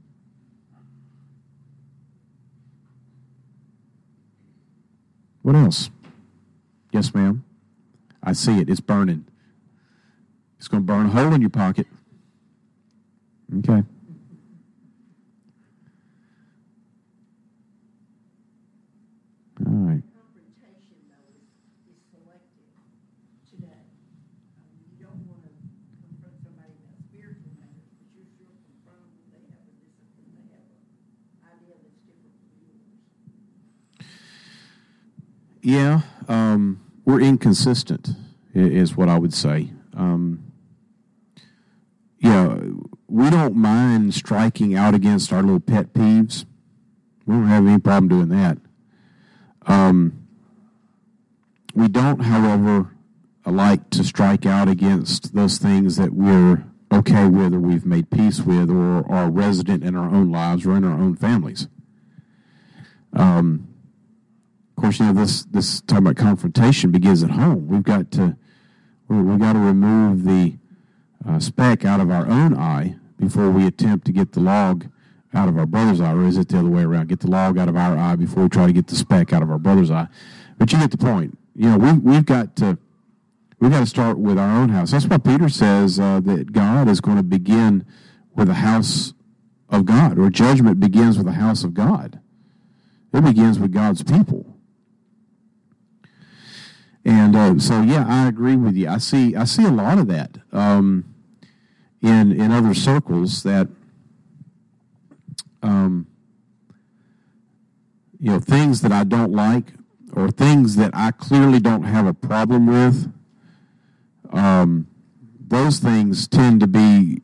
What else? Yes, ma'am. I see it. It's burning. It's going to burn a hole in your pocket. Okay. All right. Confrontation, though, is selective today. You don't want to confront somebody about spiritual matters, but you're still confront them. They have a discipline. They have an idea that's different from yours. Yeah, we're inconsistent, is what I would say. We don't mind striking out against our little pet peeves. We don't have any problem doing that. We don't, however, like to strike out against those things that we're okay with or we've made peace with or are resident in our own lives or in our own families. Of course, this talking about confrontation begins at home. We've got to remove the speck out of our own eye before we attempt to get the log out of our brother's eye, or is it the other way around? Get the log out of our eye before we try to get the speck out of our brother's eye. But you get the point. We've got to start with our own house. That's why Peter says that God is going to begin with the house of God, or judgment begins with the house of God. It begins with God's people. And I agree with you. I see a lot of that in other circles that things that I don't like or things that I clearly don't have a problem with. Those things tend to be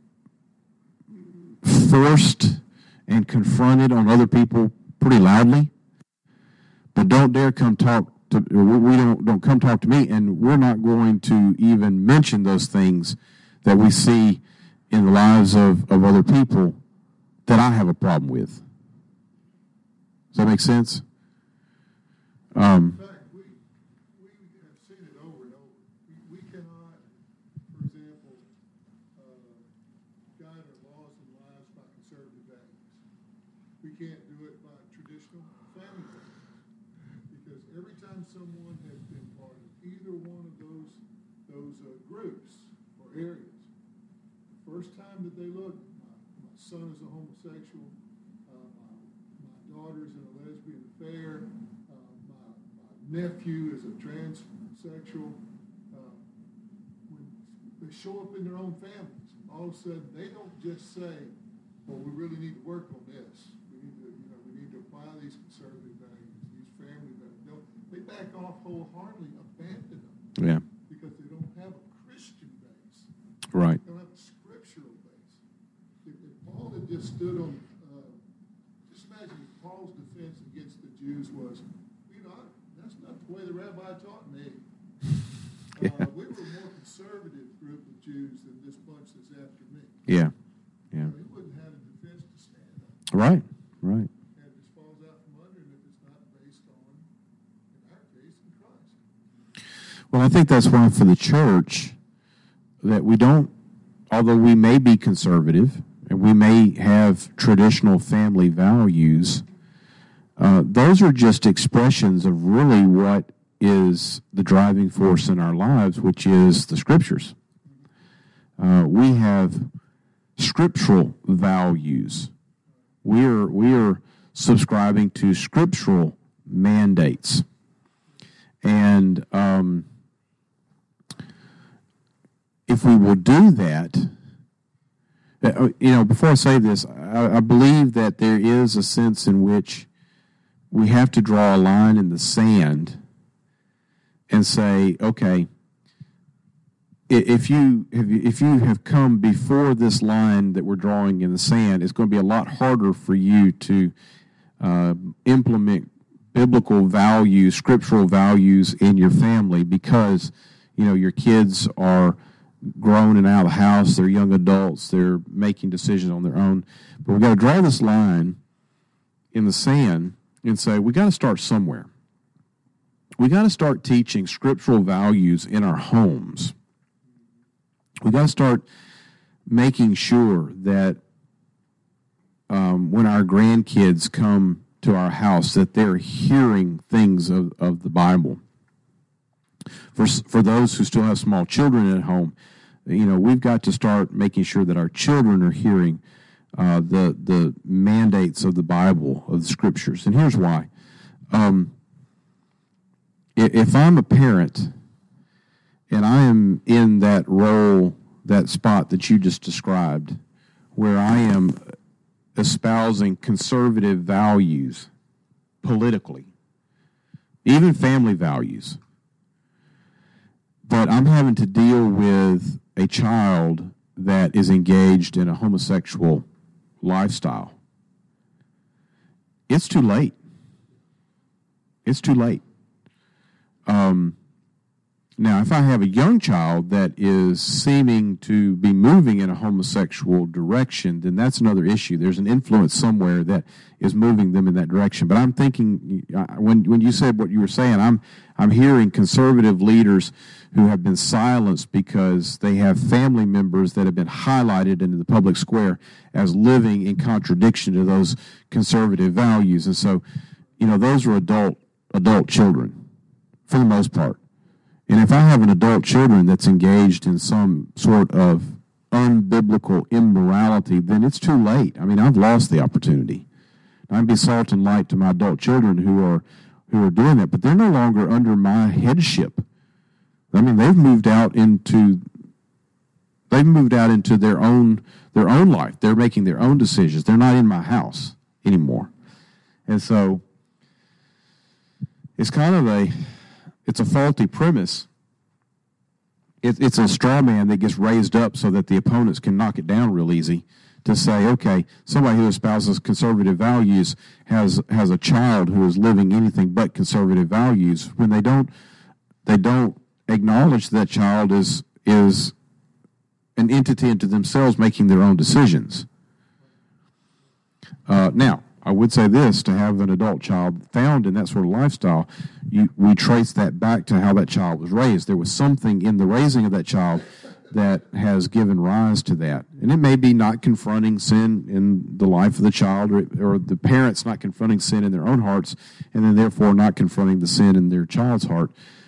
forced and confronted on other people pretty loudly. But don't dare come talk. Don't come talk to me, and we're not going to even mention those things that we see in the lives of other people that I have a problem with. Does that make sense? In fact, we have seen it over and over. We cannot, for example, guide our laws and lives by conservative values. We can't do it by traditional family values. Because every time someone has been part of either one of those groups or areas, the first time that they look, my son is a homosexual, my daughter's in a lesbian affair, my nephew is a transsexual. When they show up in their own families, all of a sudden they don't just say, "Well, we really need to work on this. We need to apply these conservative values, these family values." No, they back off wholeheartedly, abandon them. Yeah. Because they don't have a Christian base. Right. They don't have a scriptural base. If Paul had just stood on, just imagine if Paul's defense against the Jews was, that's not the way the rabbi taught me. We were a more conservative group of Jews than this bunch that's after me. Yeah. Yeah. He wouldn't have a defense to stand on. Right. Right. And it just falls out from under him if it's not based on, in our case, in Christ. Well, I think that's why for the church that we don't, although we may be conservative and we may have traditional family values, those are just expressions of really what is the driving force in our lives, which is the Scriptures. We have scriptural values. We are subscribing to scriptural mandates. And if we will do that, before I say this, I believe that there is a sense in which we have to draw a line in the sand and say, okay, if you have come before this line that we're drawing in the sand, it's going to be a lot harder for you to implement biblical values, scriptural values in your family because, your kids are grown and out of the house, they're young adults, they're making decisions on their own. But we've got to draw this line in the sand and say, we got to start somewhere. We got to start teaching scriptural values in our homes. We got to start making sure that when our grandkids come to our house, that they're hearing things of the Bible. For those who still have small children at home, we've got to start making sure that our children are hearing the mandates of the Bible, of the Scriptures. And here's why. If I'm a parent and I am in that role, that spot that you just described, where I am espousing conservative values politically, even family values, but I'm having to deal with a child that is engaged in a homosexual lifestyle, it's too late. It's too late. Now, if I have a young child that is seeming to be moving in a homosexual direction, then that's another issue. There's an influence somewhere that is moving them in that direction. But I'm thinking, when you said what you were saying, I'm hearing conservative leaders who have been silenced because they have family members that have been highlighted into the public square as living in contradiction to those conservative values. And so, those are adult children for the most part. And if I have an adult children that's engaged in some sort of unbiblical immorality, then it's too late. I mean, I've lost the opportunity. I'd be salt and light to my adult children who are doing that, but they're no longer under my headship. I mean, they've moved out into their own life. They're making their own decisions. They're not in my house anymore. And so it's kind of a faulty premise. It's a straw man that gets raised up so that the opponents can knock it down real easy to say, okay, somebody who espouses conservative values has a child who is living anything but conservative values, when they don't acknowledge that child is an entity unto themselves making their own decisions. Now, I would say this, to have an adult child found in that sort of lifestyle, we trace that back to how that child was raised. There was something in the raising of that child that has given rise to that. And it may be not confronting sin in the life of the child, or the parents not confronting sin in their own hearts, and then therefore not confronting the sin in their child's heart.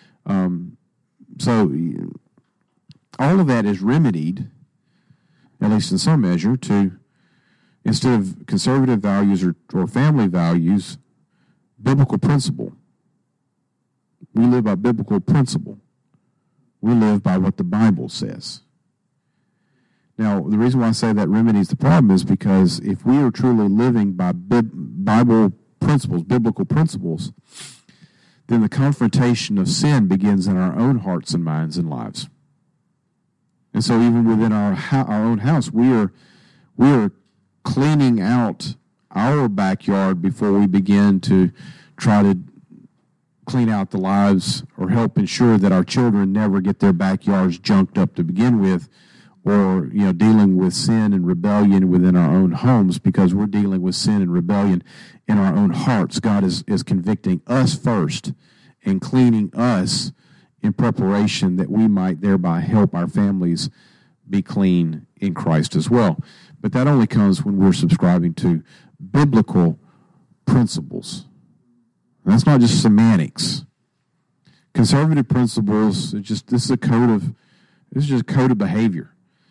So all of that is remedied, at least in some measure, to, instead of conservative values or family values, biblical principle. We live by biblical principle. We live by what the Bible says. Now, the reason why I say that remedies the problem is because if we are truly living by Bible principles, biblical principles, then the confrontation of sin begins in our own hearts and minds and lives. And so even within our own house, we are cleaning out our backyard before we begin to try to clean out the lives or help ensure that our children never get their backyards junked up to begin with, or dealing with sin and rebellion within our own homes, because we're dealing with sin and rebellion in our own hearts. God is convicting us first and cleaning us in preparation that we might thereby help our families be clean in Christ as well. But that only comes when we're subscribing to biblical principles. And that's not just semantics. Conservative principles, this is just a code of behavior.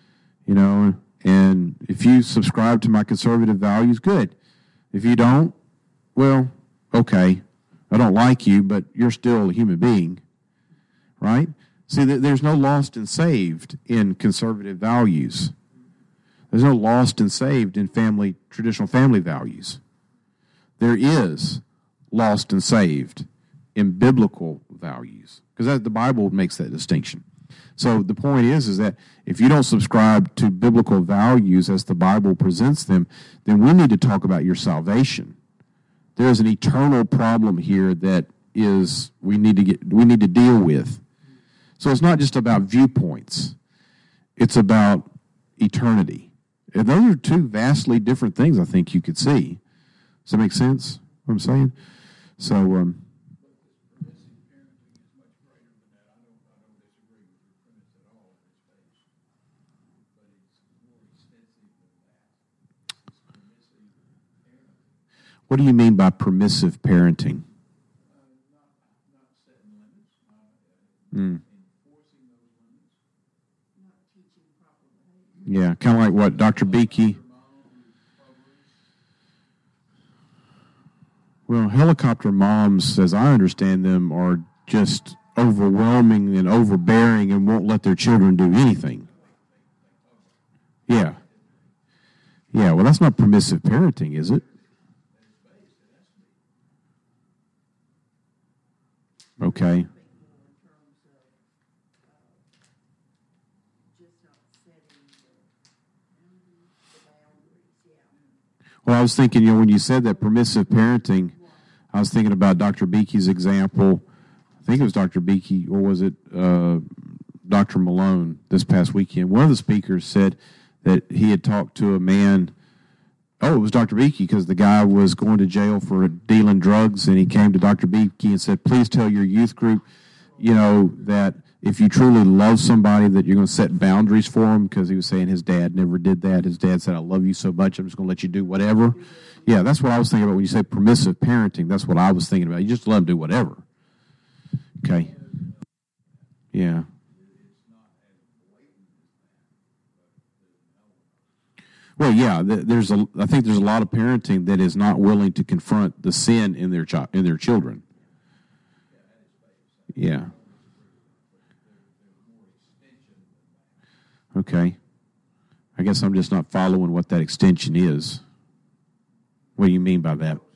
And if you subscribe to my conservative values, good. If you don't, well, okay, I don't like you, but you're still a human being, right? See, there's no lost and saved in conservative values. There's no lost and saved in traditional family values. There is lost and saved in biblical values, because the Bible makes that distinction. So the point is that if you don't subscribe to biblical values as the Bible presents them, then we need to talk about your salvation. There is an eternal problem here that we need to deal with. So it's not just about viewpoints; it's about eternity. And those are two vastly different things. I think you could see. Does that make sense? What I'm saying? So. What do you mean by permissive parenting? Not setting limits, enforcing those limits. Not teaching proper behavior. Yeah, kind of like what Dr. Beakey. Well, helicopter moms, as I understand them, are just overwhelming and overbearing and won't let their children do anything. Yeah. Yeah, well, that's not permissive parenting, is it? Okay. Well, I was thinking, when you said that permissive parenting, I was thinking about Dr. Beakey's example. I think it was Dr. Beakey, or was it Dr. Malone this past weekend? One of the speakers said that he had talked to a man. Oh, it was Dr. Beakey, because the guy was going to jail for dealing drugs, and he came to Dr. Beakey and said, please tell your youth group, that if you truly love somebody, that you're going to set boundaries for them, because he was saying his dad never did that. His dad said, I love you so much, I'm just going to let you do whatever. Yeah, that's what I was thinking about when you say permissive parenting. That's what I was thinking about. You just let them do whatever. Okay. Yeah. Well, yeah, I think there's a lot of parenting that is not willing to confront the sin in their children. Yeah. Okay. I guess I'm just not following what that extension is. What do you mean by that?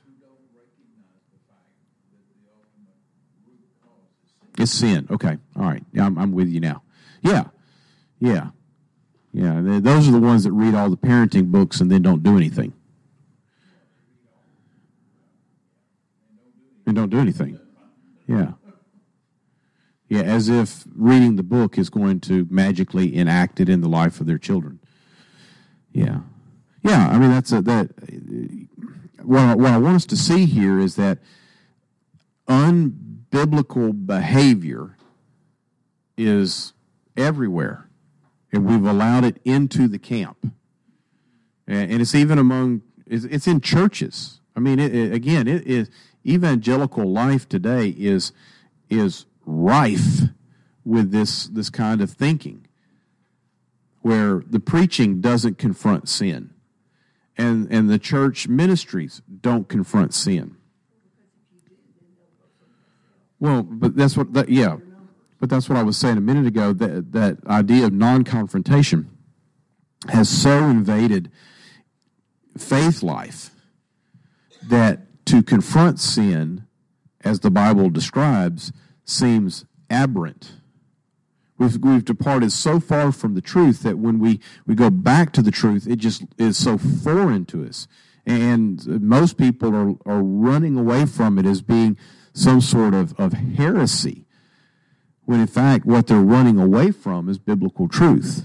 It's sin. Okay. All right. Yeah, I'm with you now. Yeah. Yeah. Yeah. Those are the ones that read all the parenting books and then don't do anything. And don't do anything. Yeah. Yeah, as if reading the book is going to magically enact it in the life of their children. Yeah. Yeah, I mean, what I want us to see here is that unbiblical behavior is everywhere, and we've allowed it into the camp, and it's even among it's in churches. I mean, it is evangelical life today is rife with this kind of thinking, where the preaching doesn't confront sin, and the church ministries don't confront sin. Well, but that's what but that's what I was saying a minute ago. That idea of non-confrontation has so invaded faith life that to confront sin, as the Bible describes, seems aberrant. We've departed so far from the truth that when we go back to the truth, it just is so foreign to us. And most people are running away from it as being some sort of heresy, when in fact what they're running away from is biblical truth.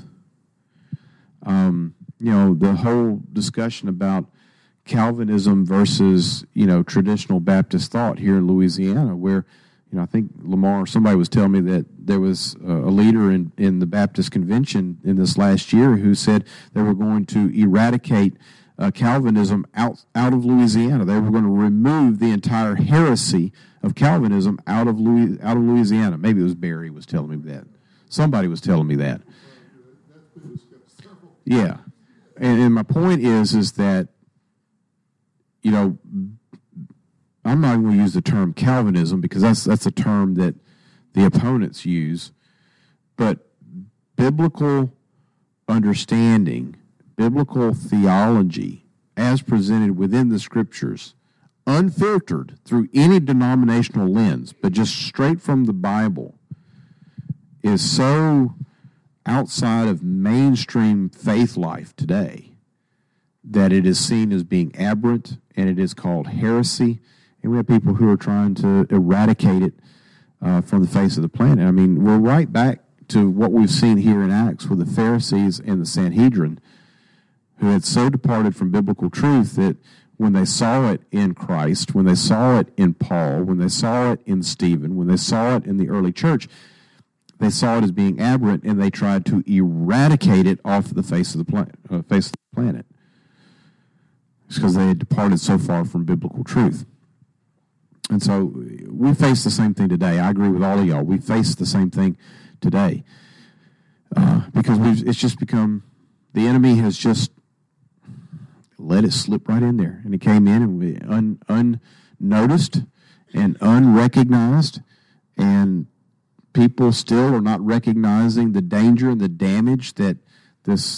The whole discussion about Calvinism versus, traditional Baptist thought here in Louisiana, where, I think Lamar, somebody was telling me that there was a leader in the Baptist convention in this last year who said they were going to eradicate Calvinism out of Louisiana. They were going to remove the entire heresy of Calvinism out of Louisiana. Maybe it was Barry was telling me that. Somebody was telling me that. Yeah. And my point is that, I'm not going to use the term Calvinism because that's a term that the opponents use, but biblical understanding, biblical theology as presented within the Scriptures, unfiltered through any denominational lens, but just straight from the Bible, is so outside of mainstream faith life today that it is seen as being aberrant, and it is called heresy. And we have people who are trying to eradicate it from the face of the planet. I mean, we're right back to what we've seen here in Acts with the Pharisees and the Sanhedrin, who had so departed from biblical truth that when they saw it in Christ, when they saw it in Paul, when they saw it in Stephen, when they saw it in the early church, they saw it as being aberrant, and they tried to eradicate it off the face of the planet. It's because they had departed so far from biblical truth. And so we face the same thing today. I agree with all of y'all. We face the same thing today because it's just become, the enemy has just let it slip right in there. And it came in and we unnoticed and unrecognized, and people still are not recognizing the danger and the damage that this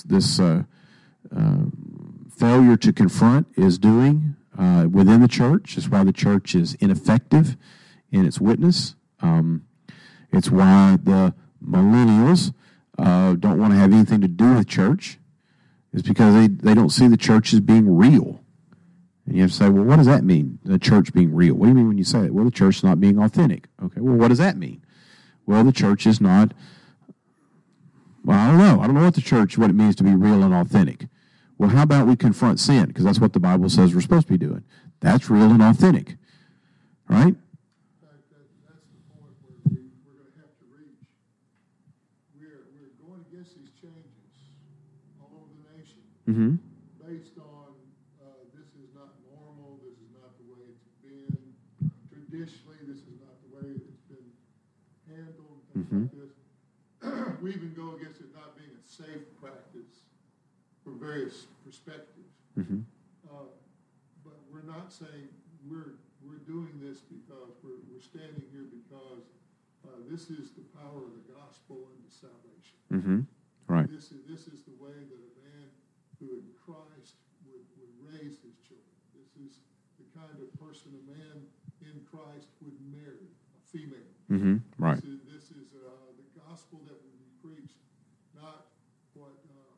failure to confront is doing within the church. It's why the church is ineffective in its witness. It's why the millennials don't want to have anything to do with church. It's because they don't see the church as being real. And you have to say, well, what does that mean, the church being real? What do you mean when you say that? Well, the church is not being authentic. Okay, well, what does that mean? Well, the church is not, well, I don't know. I don't know what it means to be real and authentic. Well, how about we confront sin? Because that's what the Bible says we're supposed to be doing. That's real and authentic, right? In fact, that's the point where we're going to have to reach. We're going against these changes all over the nation based on this is not normal, this is not the way it's been traditionally, this is not the way it's been handled, things like this. We even go against it not being a safe practice from various perspectives. But we're not saying we're doing this because we're standing here because this is the power of the gospel and the salvation. Right. This is the way that a man who in Christ would raise his children. This is the kind of person a man in Christ would marry, a female. Right. This is the gospel that would be preached, not what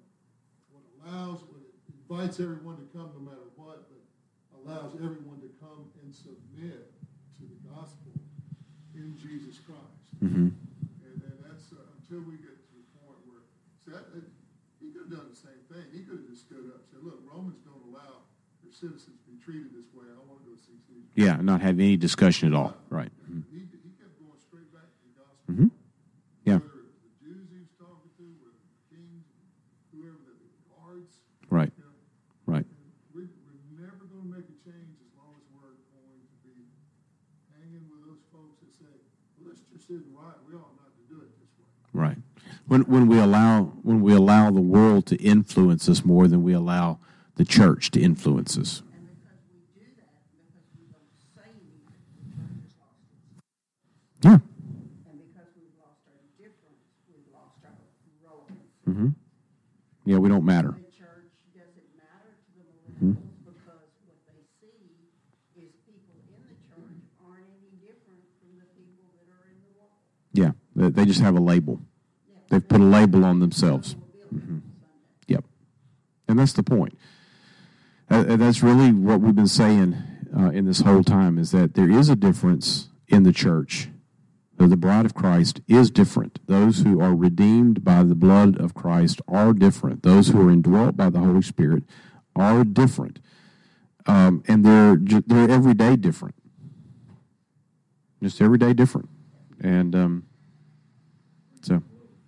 invites everyone to come no matter what, but allows everyone to come and submit to the gospel in Jesus Christ. And that's until we get to the point where he could have done the same thing. He could have just stood up and said, look, Romans don't allow for citizens be treated this way. I don't want to do a secession. Yeah, not have any discussion at all. Right. He kept going straight back to the gospel. Mm-hmm. Yeah. Whether it was the Jews he was talking to, whether it was the kings, whoever, the guards. Right. You know, Right. we're never going to make a change as long as we're going to be hanging with those folks that say, well, this just isn't right. We ought not to do it this way. Right. When we allow the world to influence us more than we allow the church to influence us. And because we do that, because we don't say anything, the church has lost its. Yeah. And because we've lost our difference, we've lost our relevance. Mm-hmm. Yeah, we don't matter. The church doesn't matter to the millennials because what they see is people in the church aren't any different from the people that are in the world. Yeah, they just have a label. They've put a label on themselves. Mm-hmm. Yep. And that's the point. That's really what we've been saying in this whole time, is that there is a difference in the church. The bride of Christ is different. Those who are redeemed by the blood of Christ are different. Those who are indwelt by the Holy Spirit are different. And they're every day different. Just every day different. And so...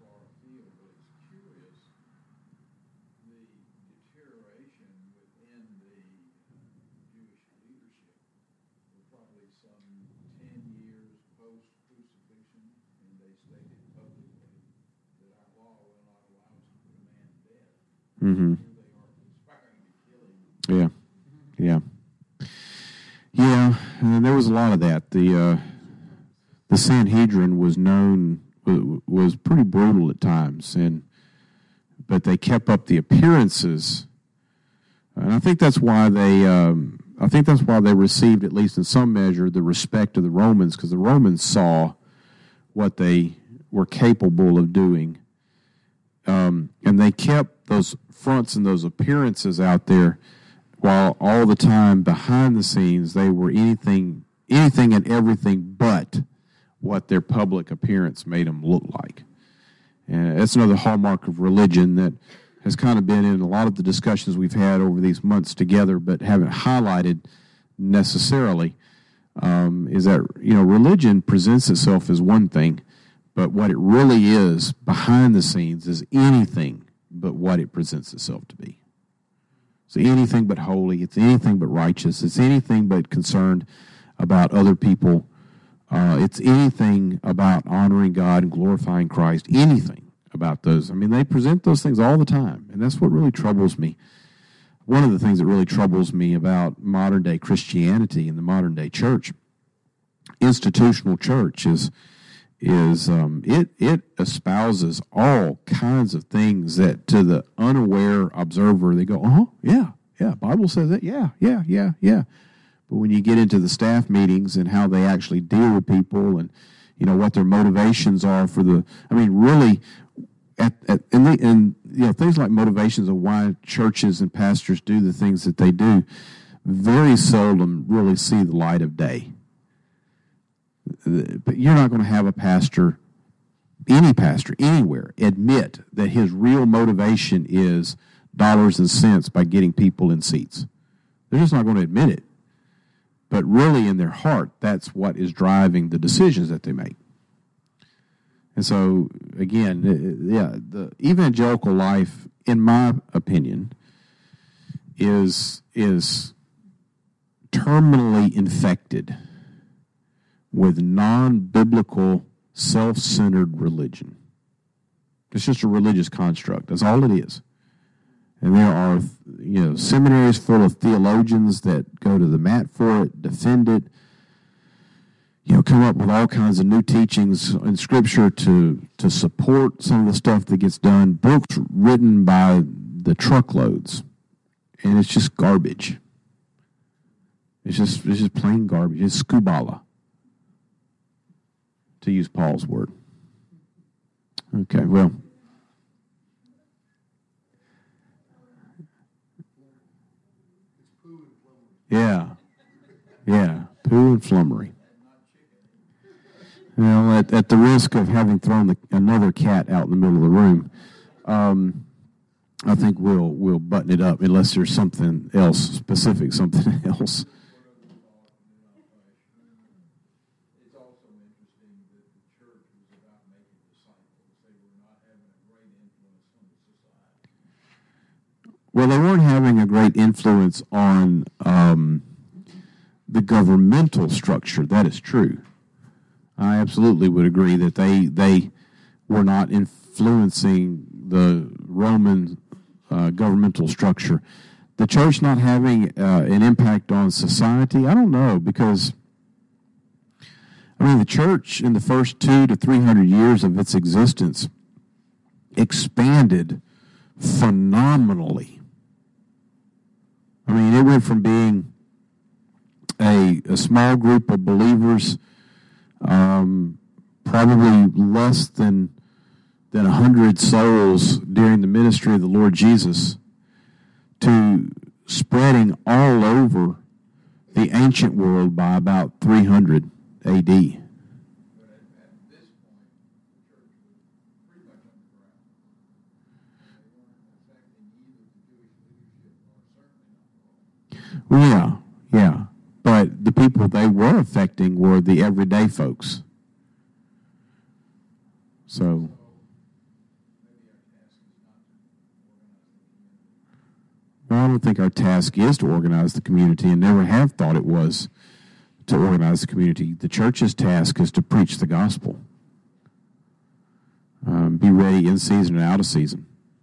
Mm-hmm. Yeah, yeah, yeah. And there was a lot of that. The Sanhedrin was pretty brutal at times, but they kept up the appearances, and I think that's why they received, at least in some measure, the respect of the Romans, because the Romans saw what they were capable of doing. And they kept those fronts and those appearances out there, while all the time behind the scenes they were anything and everything but what their public appearance made them look like. And that's another hallmark of religion that has kind of been in a lot of the discussions we've had over these months together, but haven't highlighted necessarily, is that, religion presents itself as one thing, but what it really is behind the scenes is anything but what it presents itself to be. It's anything but holy. It's anything but righteous. It's anything but concerned about other people. It's anything about honoring God and glorifying Christ. Anything about those. I mean, they present those things all the time, and that's what really troubles me. One of the things that really troubles me about modern-day Christianity and the modern-day church, institutional church, is it espouses all kinds of things that to the unaware observer they go, yeah, Bible says that, yeah. But when you get into the staff meetings and how they actually deal with people and what their motivations are really, things like motivations of why churches and pastors do the things that they do, very seldom really see the light of day. But you're not going to have any pastor anywhere admit that his real motivation is dollars and cents by getting people in seats. They're just not going to admit it. But really in their heart, that's what is driving the decisions that they make. And so, again, the evangelical life, in my opinion, is terminally infected with non-biblical, self-centered religion. It's just a religious construct. That's all it is. And there are, seminaries full of theologians that go to the mat for it, defend it, come up with all kinds of new teachings in Scripture to support some of the stuff that gets done. Books written by the truckloads, and it's just garbage. It's just plain garbage. It's skubala, to use Paul's word. Okay, well. Yeah, poo and flummery. At the risk of having thrown another cat out in the middle of the room, I think we'll button it up unless there's something else specific, something else. It's also interesting that the church was about making disciples. They were not having a great influence on the society. Well, they weren't having a great influence on the governmental structure. That is true. I absolutely would agree that they were not influencing the Roman governmental structure. The church not having an impact on society, I don't know, because the church in the first 200 to 300 years of its existence expanded phenomenally. It went from being a small group of believers, probably less than 100 souls during the ministry of the Lord Jesus, to spreading all over the ancient world by about 300 A.D. But at this point, the church was pretty much underground. They weren't affecting either the Jewish leadership or certainly not the Roman. Well, yeah. But the people they were affecting were the everyday folks. So, well, I don't think our task is to organize the community, and never have thought it was to organize the community. The church's task is to preach the gospel. Be ready in season and out of season.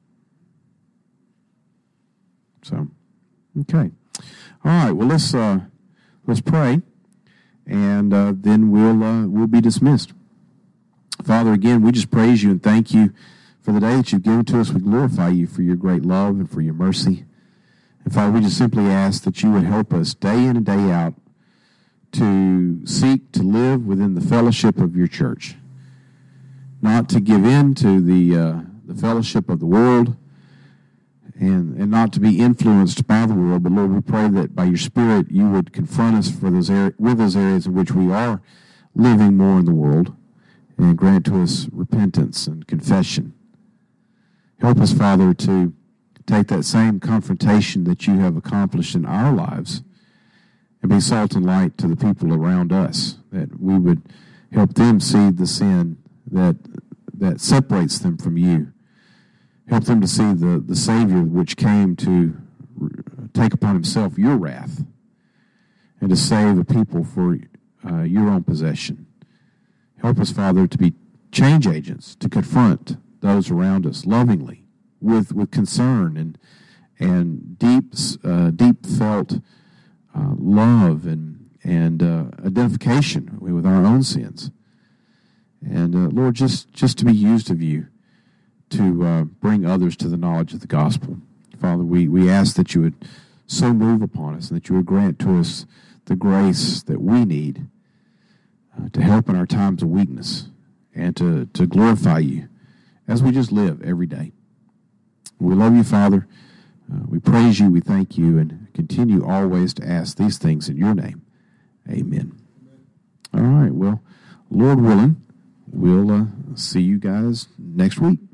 So, okay. All right. Well, let's pray, and then we'll be dismissed. Father, again, we just praise you and thank you for the day that you've given to us. We glorify you for your great love and for your mercy. And Father, we just simply ask that you would help us day in and day out to seek to live within the fellowship of your church, not to give in to the fellowship of the world, and not to be influenced by the world. But Lord, we pray that by your Spirit you would confront us with those areas in which we are living more in the world, and grant to us repentance and confession. Help us, Father, to take that same confrontation that you have accomplished in our lives and be salt and light to the people around us, that we would help them see the sin that separates them from you. Help them to see the Savior which came to take upon himself your wrath and to save a people for your own possession. Help us, Father, to be change agents, to confront those around us lovingly, with concern and deep felt love and identification with our own sins. And Lord, just to be used of you to bring others to the knowledge of the gospel. Father, we ask that you would so move upon us and that you would grant to us the grace that we need to help in our times of weakness and to glorify you as we just live every day. We love you, Father. We praise you, we thank you, and continue always to ask these things in your name. Amen. All right, well, Lord willing, we'll see you guys next week.